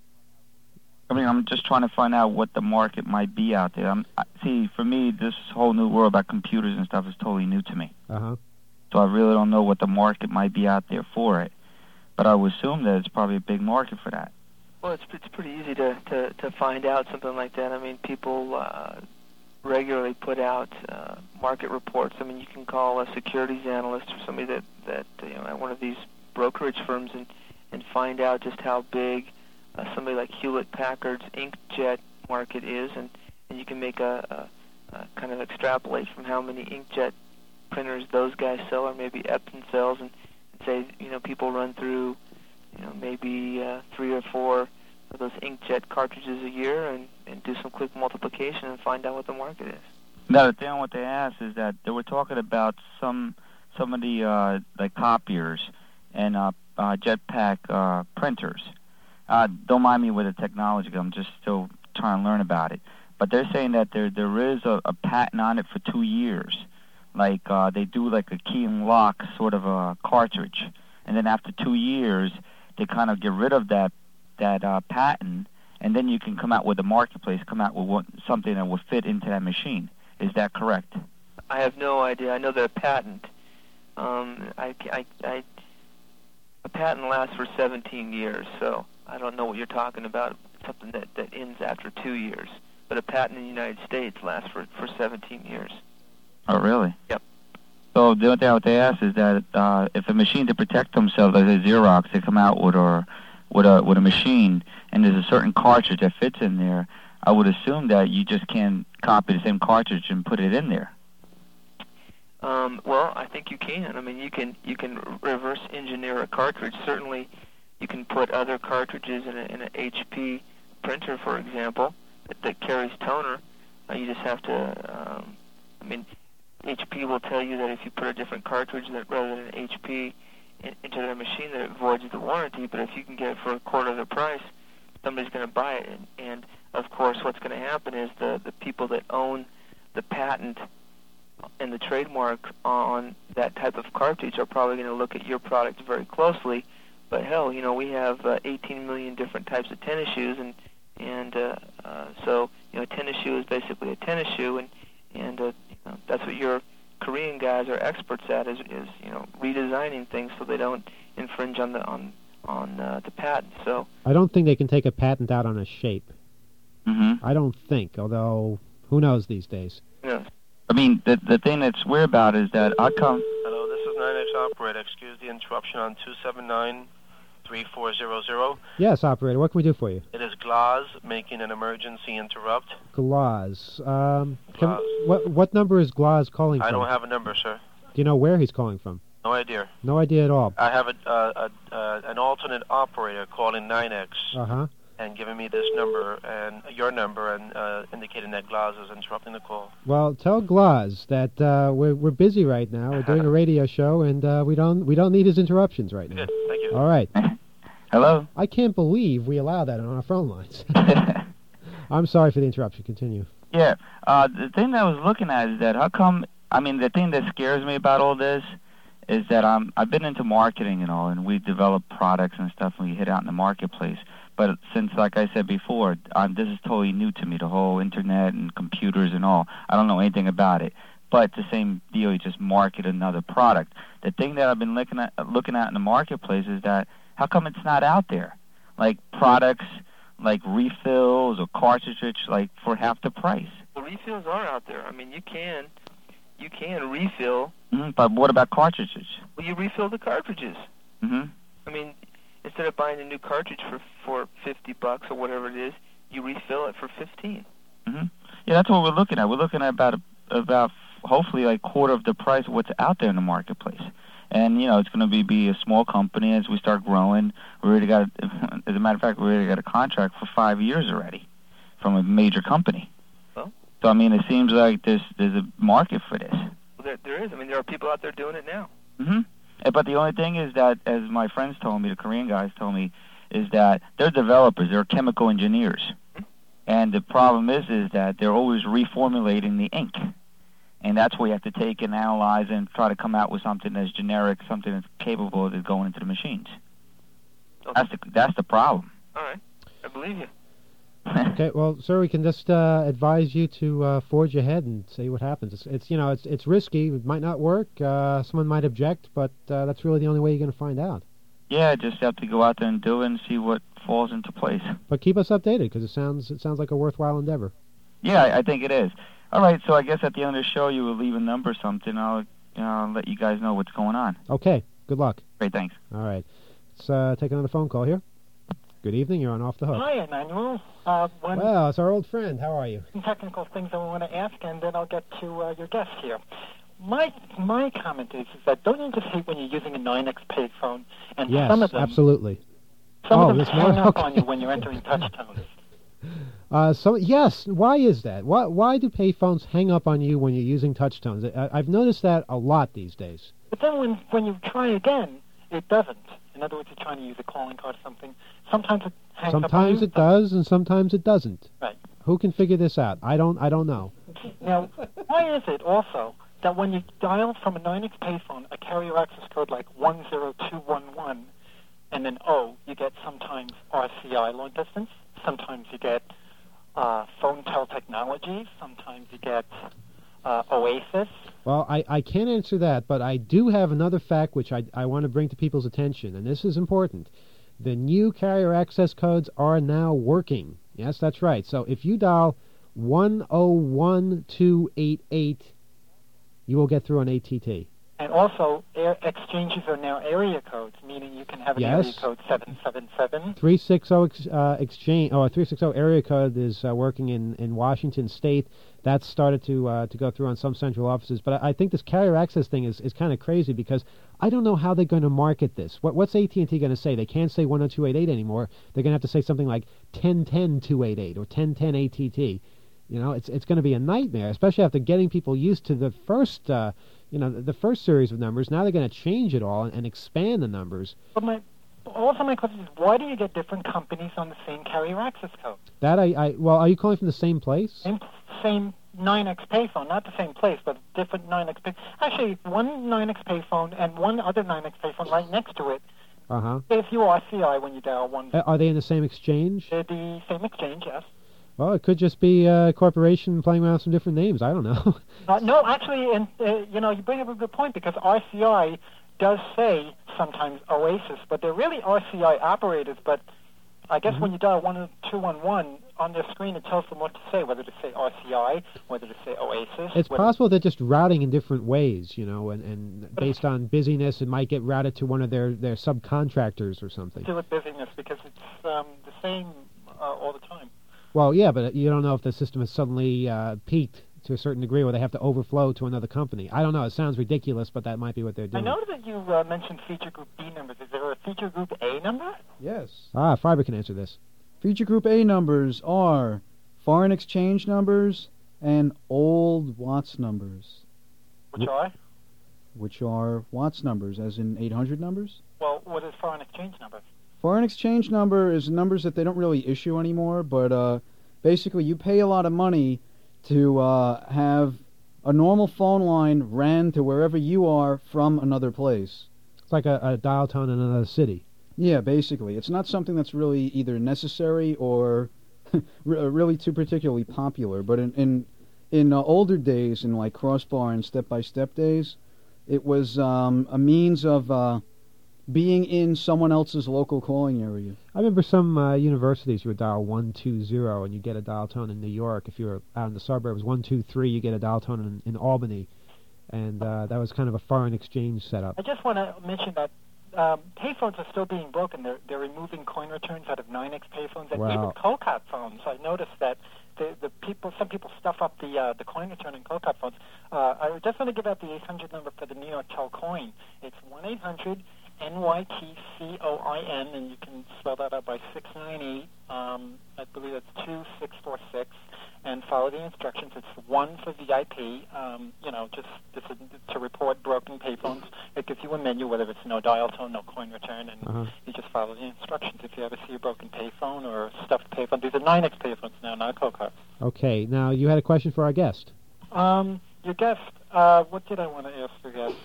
I mean, I'm just trying to find out what the market might be out there. I'm, see, for me, this whole new world about computers and stuff is totally new to me. Uh-huh. So I really don't know what the market might be out there for it. But I would assume that it's probably a big market for that. Well, it's it's pretty easy to, to, to find out something like that. I mean, people uh, regularly put out uh, market reports. I mean, you can call a securities analyst or somebody that, that you know, at one of these brokerage firms and, and find out just how big uh, somebody like Hewlett-Packard's inkjet market is, and, and you can make a, a, a kind of extrapolate from how many inkjet printers those guys sell, or maybe Epson sells, and, and say, you know, people run through, you know, maybe uh, three or four of those inkjet cartridges a year, and, and do some quick multiplication and find out what the market is. Now, the thing I want to ask is that they were talking about some some of the uh, like copiers and uh, uh, Jetpack uh, printers. Uh, don't mind me with the technology. I'm just still trying to learn about it. But they're saying that there there is a, a patent on it for two years. Like uh, they do like a key and lock sort of a cartridge, and then after two years, they kind of get rid of that that uh, patent, and then you can come out with the marketplace, come out with what, something that will fit into that machine. Is that correct? I have no idea. I know that a patent, um, I, I, I, a patent lasts for seventeen years, so I don't know what you're talking about. Something that, that ends after two years, but a patent in the United States lasts for, for seventeen years. Oh, really? Yep. So the other thing what they ask is that uh, if a machine to protect themselves, like a Xerox, they come out with or with a with a machine, and there's a certain cartridge that fits in there, I would assume that you just can't copy the same cartridge and put it in there. Um, well, I think you can. I mean, you can you can reverse engineer a cartridge. Certainly, you can put other cartridges in, a, in an H P printer, for example, that, that carries toner. Uh, you just have to. Um, I mean, H P will tell you that if you put a different cartridge that rather than an H P in, into their machine, that it voids the warranty. But if you can get it for a quarter of the price, somebody's going to buy it. And, and of course, what's going to happen is the the people that own the patent and the trademark on that type of cartridge are probably going to look at your product very closely. But hell, you know, we have uh, eighteen million different types of tennis shoes, and and uh, uh, so you know, a tennis shoe is basically a tennis shoe, and and uh, you know, that's what your Korean guys are experts at, is is you know, redesigning things so they don't infringe on the on on uh, the patent. So I don't think they can take a patent out on a shape. Mm-hmm. I don't think, although who knows these days. yeah. I mean, the the thing that's weird about it is that I come. Hello, this is nine X operator. Excuse the interruption on two seven nine, three four zero zero. Yes, operator, what can we do for you? It is Glaz making an emergency interrupt. Glaz. Um, can, Glaz. what what number is Glaz calling from? I don't have a number, sir. Do you know where he's calling from? No idea. No idea at all. I have a, uh, a uh, an alternate operator calling nine X Uh-huh. and giving me this number and your number and uh, indicating that Glaz is interrupting the call. Well, tell Glaz that uh, we're we're busy right now. We're doing a radio show, and uh, we don't we don't need his interruptions right now. Good, thank you. All right. Hello? I can't believe we allow that on our phone lines. I'm sorry for the interruption. Continue. Yeah. Uh, the thing that I was looking at is that how come, I mean, the thing that scares me about all this is that um, I've been into marketing and all, and we develop products and stuff, and we hit out in the marketplace. But since, like I said before, um, this is totally new to me, the whole internet and computers and all. I don't know anything about it. but the same deal, you just market another product. The thing that I've been looking at, looking at in the marketplace is that how come it's not out there? Like products like refills or cartridges, like for half the price. The refills are out there. I mean, you can, you can refill. Mm-hmm, but what about cartridges? Well, you refill the cartridges. Mm-hmm. I mean, instead of buying a new cartridge for for fifty bucks or whatever it is, you refill it for fifteen. Mm-hmm. Yeah, that's what we're looking at. We're looking at about about hopefully like quarter of the price of what's out there in the marketplace. And, you know, it's going to be, be a small company as we start growing. We already got, as a matter of fact, we already got a contract for five years already from a major company. Well, so, I mean, it seems like there's there's a market for this. Well, there, there is. I mean, there are people out there doing it now. Mm-hmm. But the only thing is that, as my friends told me, the Korean guys told me, is that they're developers. They're chemical engineers. Mm-hmm. And the problem is, is that they're always reformulating the ink. And that's where you have to take and analyze and try to come out with something that's generic, something that's capable of going into the machines. Okay. That's the that's the problem. All right, I believe you. Okay, well, sir, we can just uh, advise you to uh, forge ahead and see what happens. It's, it's you know, it's it's risky. It might not work. Uh, someone might object, but uh, that's really the only way you're going to find out. Yeah, just have to go out there and do it and see what falls into place. But keep us updated because it sounds it sounds like a worthwhile endeavor. Yeah, I, I think it is. All right, so I guess at the end of the show you will leave a number or something. I'll, you know, let you guys know what's going on. Okay, good luck. Great, thanks. All right. Let's uh, take another phone call here. Good evening, you're on Off the Hook. Hi, Emmanuel. Uh, one well, it's our old friend. How are you? Technical things I want to ask, and then I'll get to uh, your guest here. My my comment is, is that don't you just hate when you're using a nine X payphone, and yes, some of them, absolutely. some oh, of them hang up okay. on you when you're entering touch tones. Uh, so yes, why is that? Why why do payphones hang up on you when you're using touch tones? I, I've noticed that a lot these days. But then when when you try again, it doesn't. In other words, you're trying to use a calling card or something. Sometimes it hangs sometimes up on you. Sometimes it does, and sometimes it doesn't. Right. Who can figure this out? I don't. I don't know. Now, why is it also that when you dial from a nine X payphone a carrier access code like one zero two one one, and then O, you get sometimes R C I long distance, sometimes you get Uh, PhoneTel Technologies. Sometimes you get uh, Oasis. Well, I, I can't answer that, but I do have another fact which I, I want to bring to people's attention, and this is important. The new carrier access codes are now working. Yes, that's right. So if you dial one oh one two eight eight, you will get through an A T T. And also, air exchanges are now area codes, meaning you can have an yes. area code seven seven seven. three sixty uh, exchange, oh, three sixty area code is uh, working in, in Washington State. That's started to uh, to go through on some central offices. But I, I think this carrier access thing is, is kind of crazy because I don't know how they're going to market this. What, what's A T and T going to say? They can't say one oh two eight eight anymore. They're going to have to say something like ten ten two eight eight or ten ten A T T. You know, it's it's going to be a nightmare, especially after getting people used to the first... Uh, You know, the first series of numbers. Now they're going to change it all and, and expand the numbers. But my, also my question is, why do you get different companies on the same carrier access code? That I, I well, are you calling from the same place? Same, same nine X payphone, not the same place, but different nine X pay. Actually, one nine X payphone and one other nine X payphone right next to it. Uh huh. If you R C I when you dial one. Uh, are they in the same exchange? They're the same exchange, yes. Well, it could just be a corporation playing around with some different names. I don't know. uh, no, actually, and uh, you know, you bring up a good point because R C I does say sometimes Oasis, but they're really R C I operators. But I guess mm-hmm. when you dial one two one one on their screen, it tells them what to say, whether to say R C I, whether to say Oasis. It's possible they're just routing in different ways, you know, and, and based on busyness, it might get routed to one of their, their subcontractors or something. Do with busyness because it's um, the same uh, all the time. Well, yeah, but you don't know if the system has suddenly uh, peaked to a certain degree where they have to overflow to another company. I don't know. It sounds ridiculous, but that might be what they're doing. I know that you uh, mentioned feature group B numbers. Is there a feature group A number? Yes. Ah, Fiber can answer this. Feature group A numbers are foreign exchange numbers and old Watts numbers. Which are? Which are Watts numbers, as in eight hundred numbers? Well, what is foreign exchange numbers? Foreign exchange number is numbers that they don't really issue anymore, but uh, basically you pay a lot of money to uh, have a normal phone line ran to wherever you are from another place. It's like a, a dial tone in another city. Yeah, basically. It's not something that's really either necessary or really too particularly popular, but in, in in uh, older days, in like crossbar and step-by-step days, it was um, a means of uh, being in someone else's local calling area. I remember some uh, universities you would dial one two zero and you get a dial tone in New York. If you were out in the suburbs, one two three, you get a dial tone in, in Albany. And uh, that was kind of a foreign exchange setup. I just want to mention that um, payphones are still being broken. They're, they're removing coin returns out of nine X payphones, and Wow. even Colcat phones. I noticed that the, the people, some people stuff up the uh, the coin return in Colcat phones. Uh, I just want to give out the eight hundred number for the New York Telcoin. It's one eight hundred N Y T C O I N, and you can spell that out by six nine eight. Um, I believe it's two six four six, and follow the instructions. It's one for V I P. Um, you know, just, just to report broken payphones. It gives you a menu, whether it's no dial tone, no coin return, and Uh-huh. you just follow the instructions. If you ever see a broken payphone or a stuffed payphone, these are nine X payphones now, not Colcat. Okay, now you had a question for our guest. Um, your guest. Uh, what did I want to ask your guest?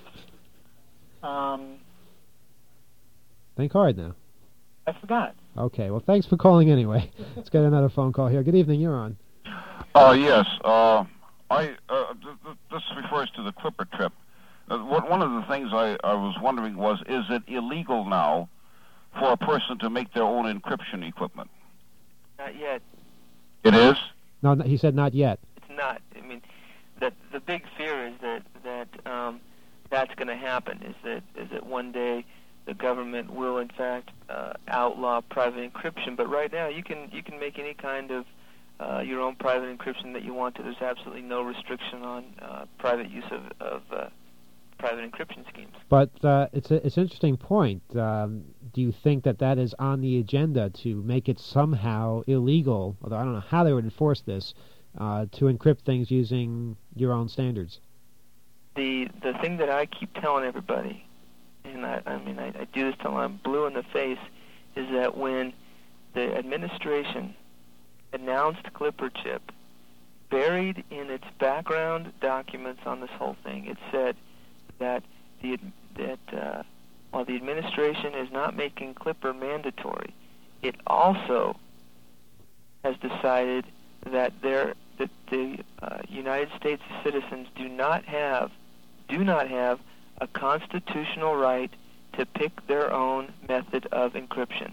Um, Think hard now. I forgot. Okay, well, thanks for calling anyway. Let's get another phone call here. Good evening, you're on. Uh, yes. Uh, I uh, th- th- this refers to the Clipper trip. Uh, what, one of the things I, I was wondering was, is it illegal now for a person to make their own encryption equipment? Not yet. It is? No, no, he said not yet. It's not. I mean, the the big fear is that that um, that's going to happen. Is that is that one day the government will in fact uh, outlaw private encryption. But right now, you can you can make any kind of uh, your own private encryption that you want to. There's absolutely no restriction on uh, private use of, of uh, private encryption schemes. But uh, it's a, it's an interesting point. Um, do you think that that is on the agenda to make it somehow illegal, although I don't know how they would enforce this, uh, to encrypt things using your own standards? The the thing that I keep telling everybody, and I, I mean I, I do this till I'm blue in the face, is that when the administration announced Clipper chip, buried in its background documents on this whole thing, it said that the that uh, while the administration is not making Clipper mandatory, it also has decided that there that the uh, United States citizens do not have do not have a constitutional right to pick their own method of encryption.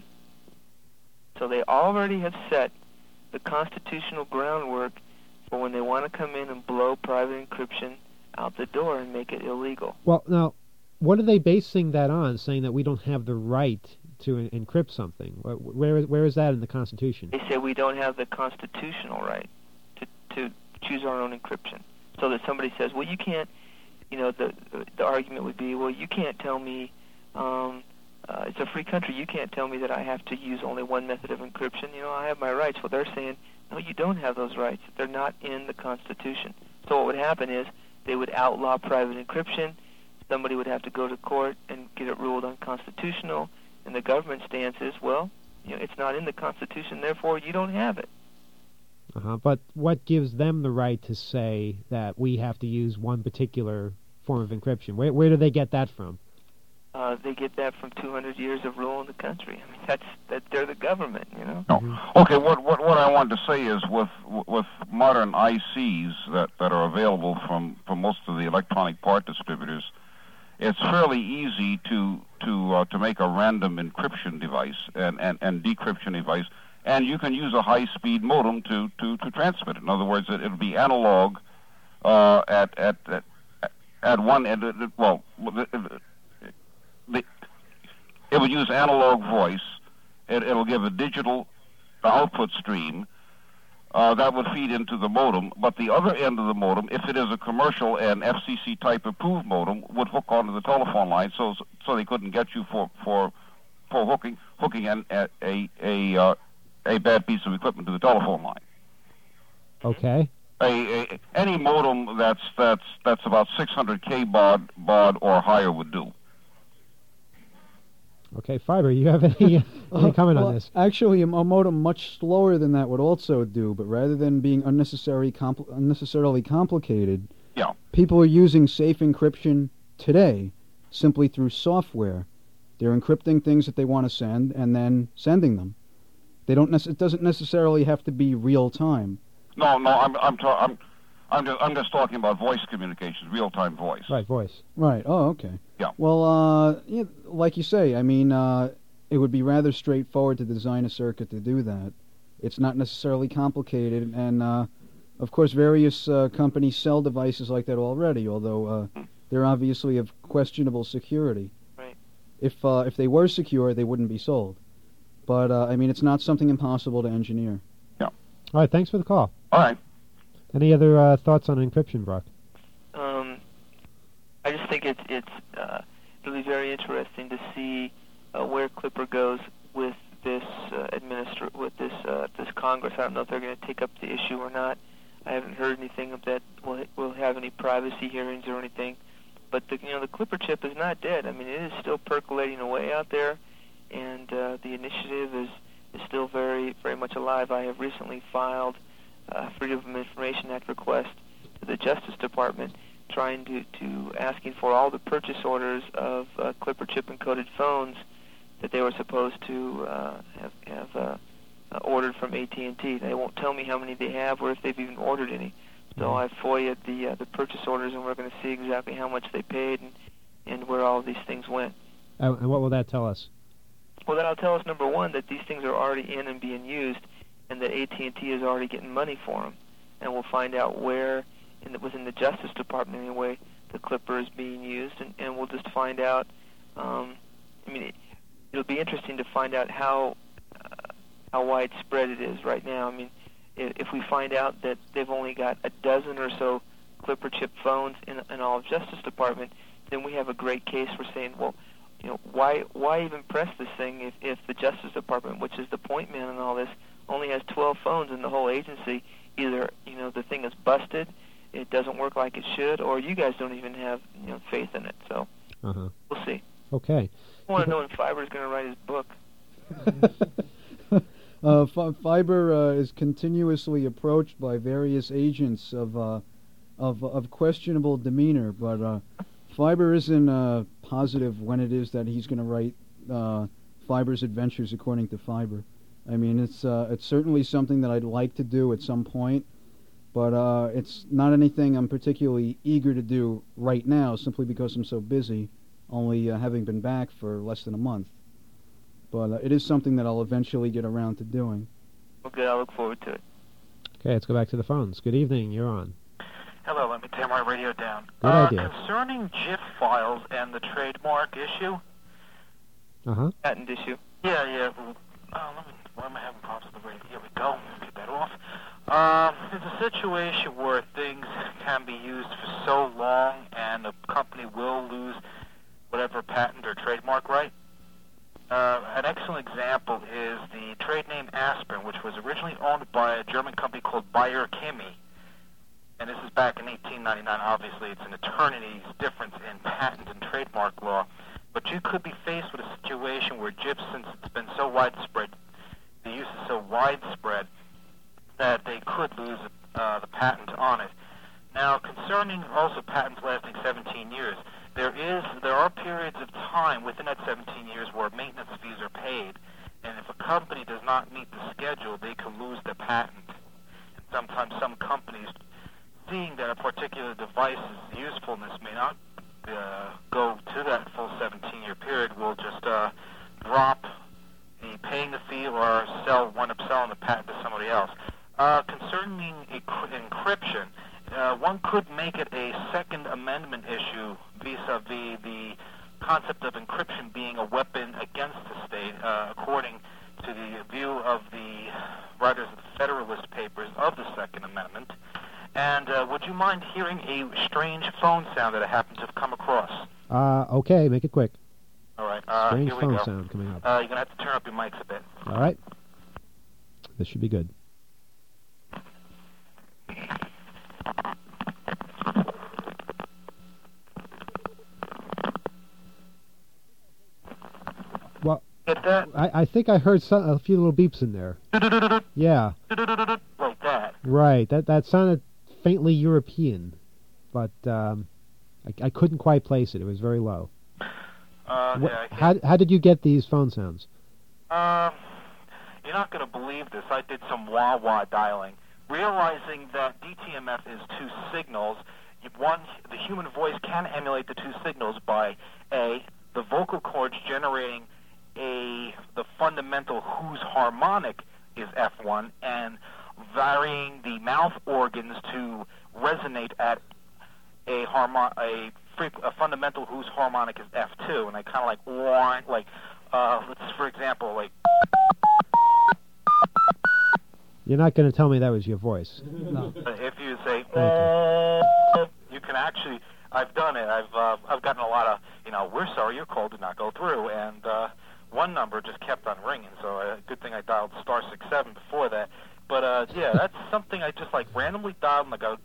So they already have set the constitutional groundwork for when they want to come in and blow private encryption out the door and make it illegal. Well, now, what are they basing that on, saying that we don't have the right to en- encrypt something? Wh- Where is, where is that in the Constitution? They say we don't have the constitutional right to, to choose our own encryption. So that somebody says, well, you can't, you know, the the argument would be, well, you can't tell me, um, uh, it's a free country, you can't tell me that I have to use only one method of encryption. You know, I have my rights. Well, they're saying, no, you don't have those rights. They're not in the Constitution. So what would happen is they would outlaw private encryption. Somebody would have to go to court and get it ruled unconstitutional. And the government stance is, well, you know, it's not in the Constitution, therefore you don't have it. Uh-huh. But what gives them the right to say that we have to use one particular form of encryption? Where, where do they get that from? Uh, they get that from two hundred years of rule in the country. I mean, that's that they're the government, you know. No. Mm-hmm. Okay. What what what I wanted to say is with with modern I Cs that, that are available from, from most of the electronic part distributors, it's fairly easy to to uh, to make a random encryption device and, and, and decryption device, and you can use a high speed modem to, to, to transmit it. In other words, it, it'll be analog uh, at at at at one end. Well. The, The, it would use analog voice. It, it'll give a digital output stream uh, that would feed into the modem. But the other end of the modem, if it is a commercial and F C C type approved modem, would hook onto the telephone line, so so they couldn't get you for for for hooking hooking an, a a a, uh, a bad piece of equipment to the telephone line. Okay. A, a any modem that's that's that's about six hundred K baud baud or higher would do. Okay, Fiber, you have any, any comment well, on this? Actually, a, a modem much slower than that would also do, but rather than being unnecessary compl- unnecessarily complicated, yeah. people are using safe encryption today simply through software. They're encrypting things that they want to send and then sending them. They don't. Nec- it doesn't necessarily have to be real time. No, no, I'm I'm ta- I'm I'm just, I'm just talking about voice communications, real-time voice. Right, voice. Right. Oh, okay. Yeah. Well, uh, yeah, like you say, I mean, uh, it would be rather straightforward to design a circuit to do that. It's not necessarily complicated, and uh, of course, various uh, companies sell devices like that already. Although uh, they're obviously of questionable security. Right. If uh, if they were secure, they wouldn't be sold. But uh, I mean, it's not something impossible to engineer. Yeah. All right. Thanks for the call. All right. Any other uh, thoughts on encryption, Brock? Um, I just think it's it's uh, it'll be very interesting to see uh, where Clipper goes with this uh, administr with this uh, this Congress. I don't know if they're going to take up the issue or not. I haven't heard anything of that. We'll, we'll have any privacy hearings or anything. But the you know the Clipper chip is not dead. I mean, it is still percolating away out there, and uh, the initiative is is still very very much alive. I have recently filed Uh, Freedom of Information Act request to the Justice Department, trying to, to asking for all the purchase orders of uh, Clipper chip encoded phones that they were supposed to uh, have, have uh, uh, ordered from A T and T. They won't tell me how many they have or if they've even ordered any. So I FOIA'd the uh, the purchase orders, and we're going to see exactly how much they paid and, and where all these things went. Uh, and what will that tell us? Well, that'll tell us, number one, that these things are already in and being used, and that A T and T is already getting money for them. And we'll find out where, in the, within the Justice Department anyway, the Clipper is being used, and, and we'll just find out. Um, I mean, it, it'll be interesting to find out how uh, how widespread it is right now. I mean, if, if we find out that they've only got a dozen or so Clipper chip phones in, in all of Justice Department, then we have a great case for saying, well, you know, why why even press this thing if, if the Justice Department, which is the point man in all this, only has twelve phones in the whole agency? Either, you know, the thing is busted, it doesn't work like it should, or you guys don't even have, you know, faith in it. So uh-huh. We'll see. Okay. I want to know when Fiber is going to write his book. uh, F- Fiber uh, is continuously approached by various agents of uh, of, of questionable demeanor, but uh, Fiber isn't uh, positive when it is that he's going to write uh, Fiber's adventures according to Fiber. I mean, it's uh, it's certainly something that I'd like to do at some point, but uh, it's not anything I'm particularly eager to do right now, simply because I'm so busy, only uh, having been back for less than a month. But uh, it is something that I'll eventually get around to doing. Well, good. I look forward to it. Okay, let's go back to the phones. Good evening. You're on. Hello. Let me turn my radio down. Good uh, idea. Concerning GIF files and the trademark issue. Uh-huh. Patent issue. Yeah, yeah. Well, uh, let me, why am I having problems with the radio? Here we go. Get that off. Uh, there's a situation where things can be used for so long and the company will lose whatever patent or trademark right. Uh, an excellent example is the trade name Aspirin, which was originally owned by a German company called Bayer Chemie. And this is back in eighteen ninety-nine. Obviously, it's an eternity's difference in patent and trademark law. But you could be faced with a situation where GIF, since it's been so widespread, the use is so widespread, that they could lose uh, the patent on it. Now, concerning also patents lasting seventeen years, there is there are periods of time within that seventeen years where maintenance fees are paid, and if a company does not meet the schedule, they can lose the patent. And sometimes some companies, seeing that a particular device's usefulness may not uh, go to that full seventeen-year period, will just uh, drop the paying the fee or sell wind up selling the patent to somebody else. Uh, concerning encryption, uh, one could make it a Second Amendment issue vis-a-vis the concept of encryption being a weapon against the state, uh, according to the view of the writers of the Federalist Papers of the Second Amendment. And uh, would you mind hearing a strange phone sound that I happen to have come across? Uh, okay, make it quick. All right, uh, Strange here we phone go. sound coming up. Uh, you're going to have to turn up your mics a bit. All right. This should be good. Well, Get that? I, I think I heard some, a few little beeps in there. Yeah. Like that. Right. That that sounded faintly European, but um, I, I couldn't quite place it. It was very low. Uh, What, yeah, I how how did you get these phone sounds? Uh, you're not going to believe this. I did some wah-wah dialing. realizing that D T M F is two signals, one, the human voice can emulate the two signals by A, the vocal cords generating a the fundamental whose harmonic is F one, and varying the mouth organs to resonate at a harmon a, freq- a fundamental whose harmonic is F two, and I kind of like whine, like uh, let's for example like. You're not going to tell me that was your voice. No. If you say, Thank you can actually. I've done it. I've uh, I've gotten a lot of, you know, we're sorry your call did not go through, and uh, one number just kept on ringing. So uh, good thing I dialed star six seven before that. But uh, yeah, that's something I just like randomly dialed and I go,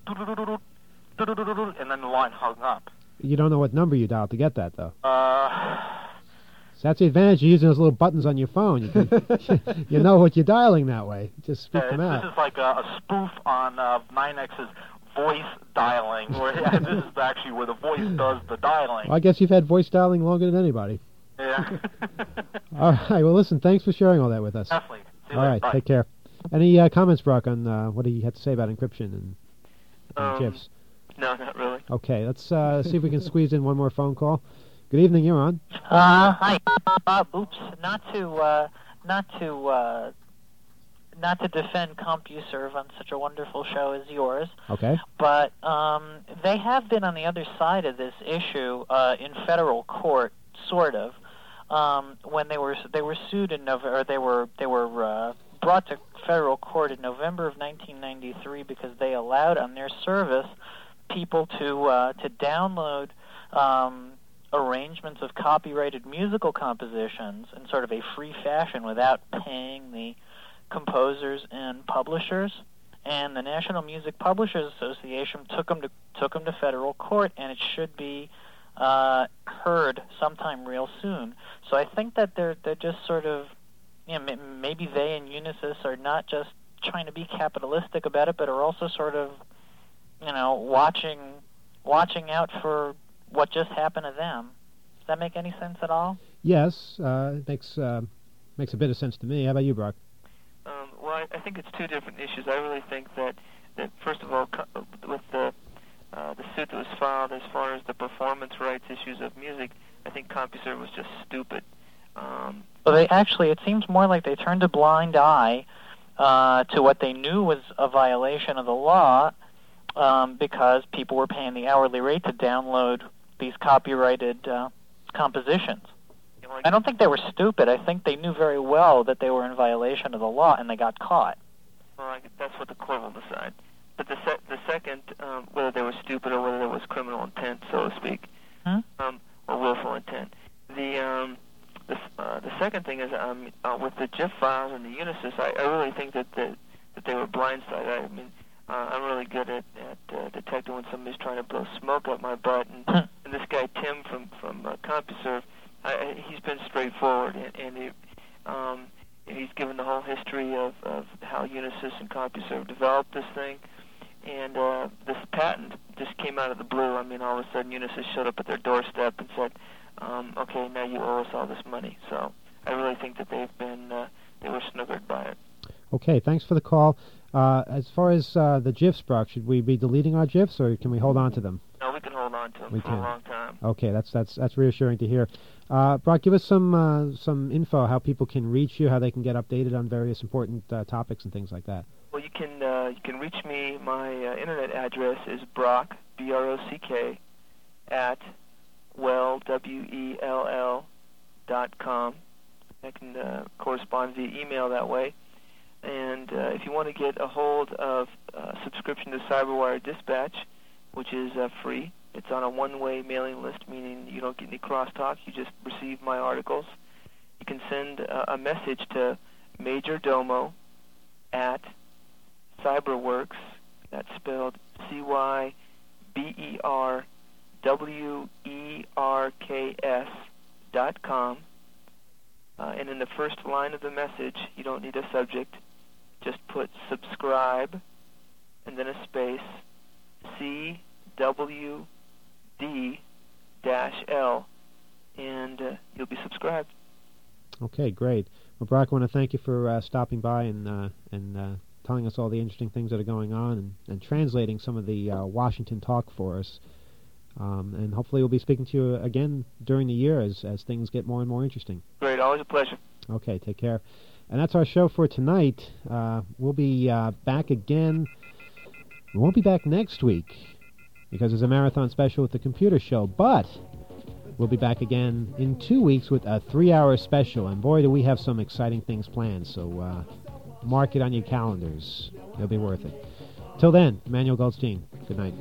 and then the line hung up. You don't know what number you dialed to get that, though. Uh, So that's the advantage of using those little buttons on your phone. You can, you know what you're dialing that way. Just speak uh, them this out. is like a, a spoof on uh, nine X's voice dialing, where yeah, this is actually where the voice does the dialing. Well, I guess you've had voice dialing longer than anybody. Yeah. All right. Well, listen, thanks for sharing all that with us. Definitely. See you All later. right. Bye. Take care. Any uh, comments, Brock, on uh, what he had to say about encryption and, and Um, GIFs? No, not really. Okay. Let's uh, see if we can squeeze in one more phone call. Good evening. You're on. Uh, hi. Uh, oops. Not to, uh, not to, uh, not to defend CompuServe on such a wonderful show as yours. Okay. But um, they have been on the other side of this issue uh, in federal court, sort of, um, when they were they were sued in November, or they were they were uh, brought to federal court in November of nineteen ninety-three because they allowed on their service people to uh, to download. Um, arrangements of copyrighted musical compositions in sort of a free fashion without paying the composers and publishers. And the National Music Publishers Association took them to took them to federal court, and it should be uh, heard sometime real soon. So I think that they're they're just sort of, you know, maybe they and Unisys are not just trying to be capitalistic about it, but are also sort of, you know, watching watching out for what just happened to them. Does that make any sense at all? Yes. Uh, it makes uh, makes a bit of sense to me. How about you, Brock? Um, well, I, I think it's two different issues. I really think that, that first of all, co- with the uh, the suit that was filed as far as the performance rights issues of music, I think CompuServe was just stupid. Um, well, they actually, it seems more like they turned a blind eye uh, to what they knew was a violation of the law, um, because people were paying the hourly rate to download these copyrighted uh, compositions. you know, like, I don't think they were stupid. I think they knew very well that they were in violation of the law, and they got caught. well, I, that's what the court will decide. But the se- the second, um, whether they were stupid or whether there was criminal intent, so to speak, Hmm? um, or willful intent. The um, the, uh, the second thing is um, uh, with the GIF files and the Unisys, I, I really think that the, that they were blindsided. I mean, uh, I'm really good at, at uh, detecting when somebody's trying to blow smoke up my butt, and, and this guy Tim from from uh, CompuServe, I, I, he's been straightforward, and, and he, um, he's given the whole history of, of how Unisys and CompuServe developed this thing. And uh, this patent just came out of the blue. I mean, all of a sudden, Unisys showed up at their doorstep and said, um, "Okay, now you owe us all this money." So I really think that they've been uh, they were snookered by it. Okay, thanks for the call. Uh, as far as uh, the GIFs, Brock, should we be deleting our GIFs, or can we hold on to them? No, we can hold on to them We for can. a long time. Okay, that's that's that's reassuring to hear. Uh, Brock, give us some uh, some info how people can reach you, how they can get updated on various important uh, topics and things like that. Well, you can uh, you can reach me. My uh, internet address is Brock, B R O C K, at well W E L L dot com. I can uh, correspond via email that way. And uh, if you want to get a hold of uh, subscription to CyberWire Dispatch, which is uh, free, it's on a one-way mailing list, meaning you don't get any crosstalk. You just receive my articles. You can send uh, a message to Major Domo at Cyberworks. That's spelled C Y B E R W E R K S dot com. Uh, and in the first line of the message, you don't need a subject. Just put subscribe and then a space C W D L, and uh, you'll be subscribed. Okay, great. Well, Brock, I want to thank you for uh, stopping by and uh, and uh, telling us all the interesting things that are going on and, and translating some of the uh, Washington talk for us. Um, and hopefully we'll be speaking to you again during the year as, as things get more and more interesting. Great, always a pleasure. Okay, take care. And that's our show for tonight. Uh, we'll be uh, back again. We won't be back next week because there's a marathon special with the computer show, but we'll be back again in two weeks with a three-hour special, and boy, do we have some exciting things planned, so uh, mark it on your calendars. It'll be worth it. Till then, Emmanuel Goldstein, good night.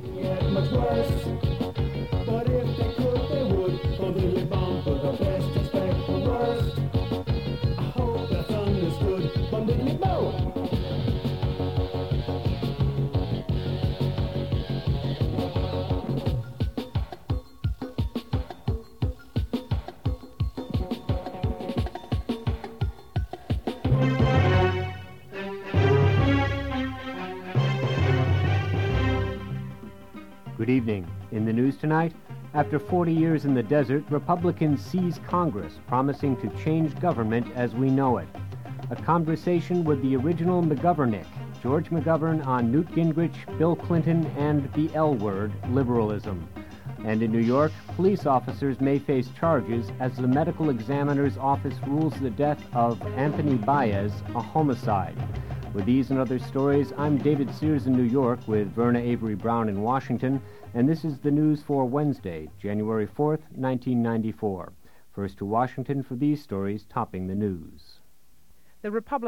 Good evening. In the news tonight, after forty years in the desert, Republicans seize Congress, promising to change government as we know it. A conversation with the original McGovernick, George McGovern, on Newt Gingrich, Bill Clinton, and the L word, liberalism. And in New York, police officers may face charges as the medical examiner's office rules the death of Anthony Baez a homicide. With these and other stories, I'm David Sears in New York with Verna Avery Brown in Washington, and this is the news for Wednesday, January fourth, nineteen ninety-four. First to Washington for these stories topping the news. The Republican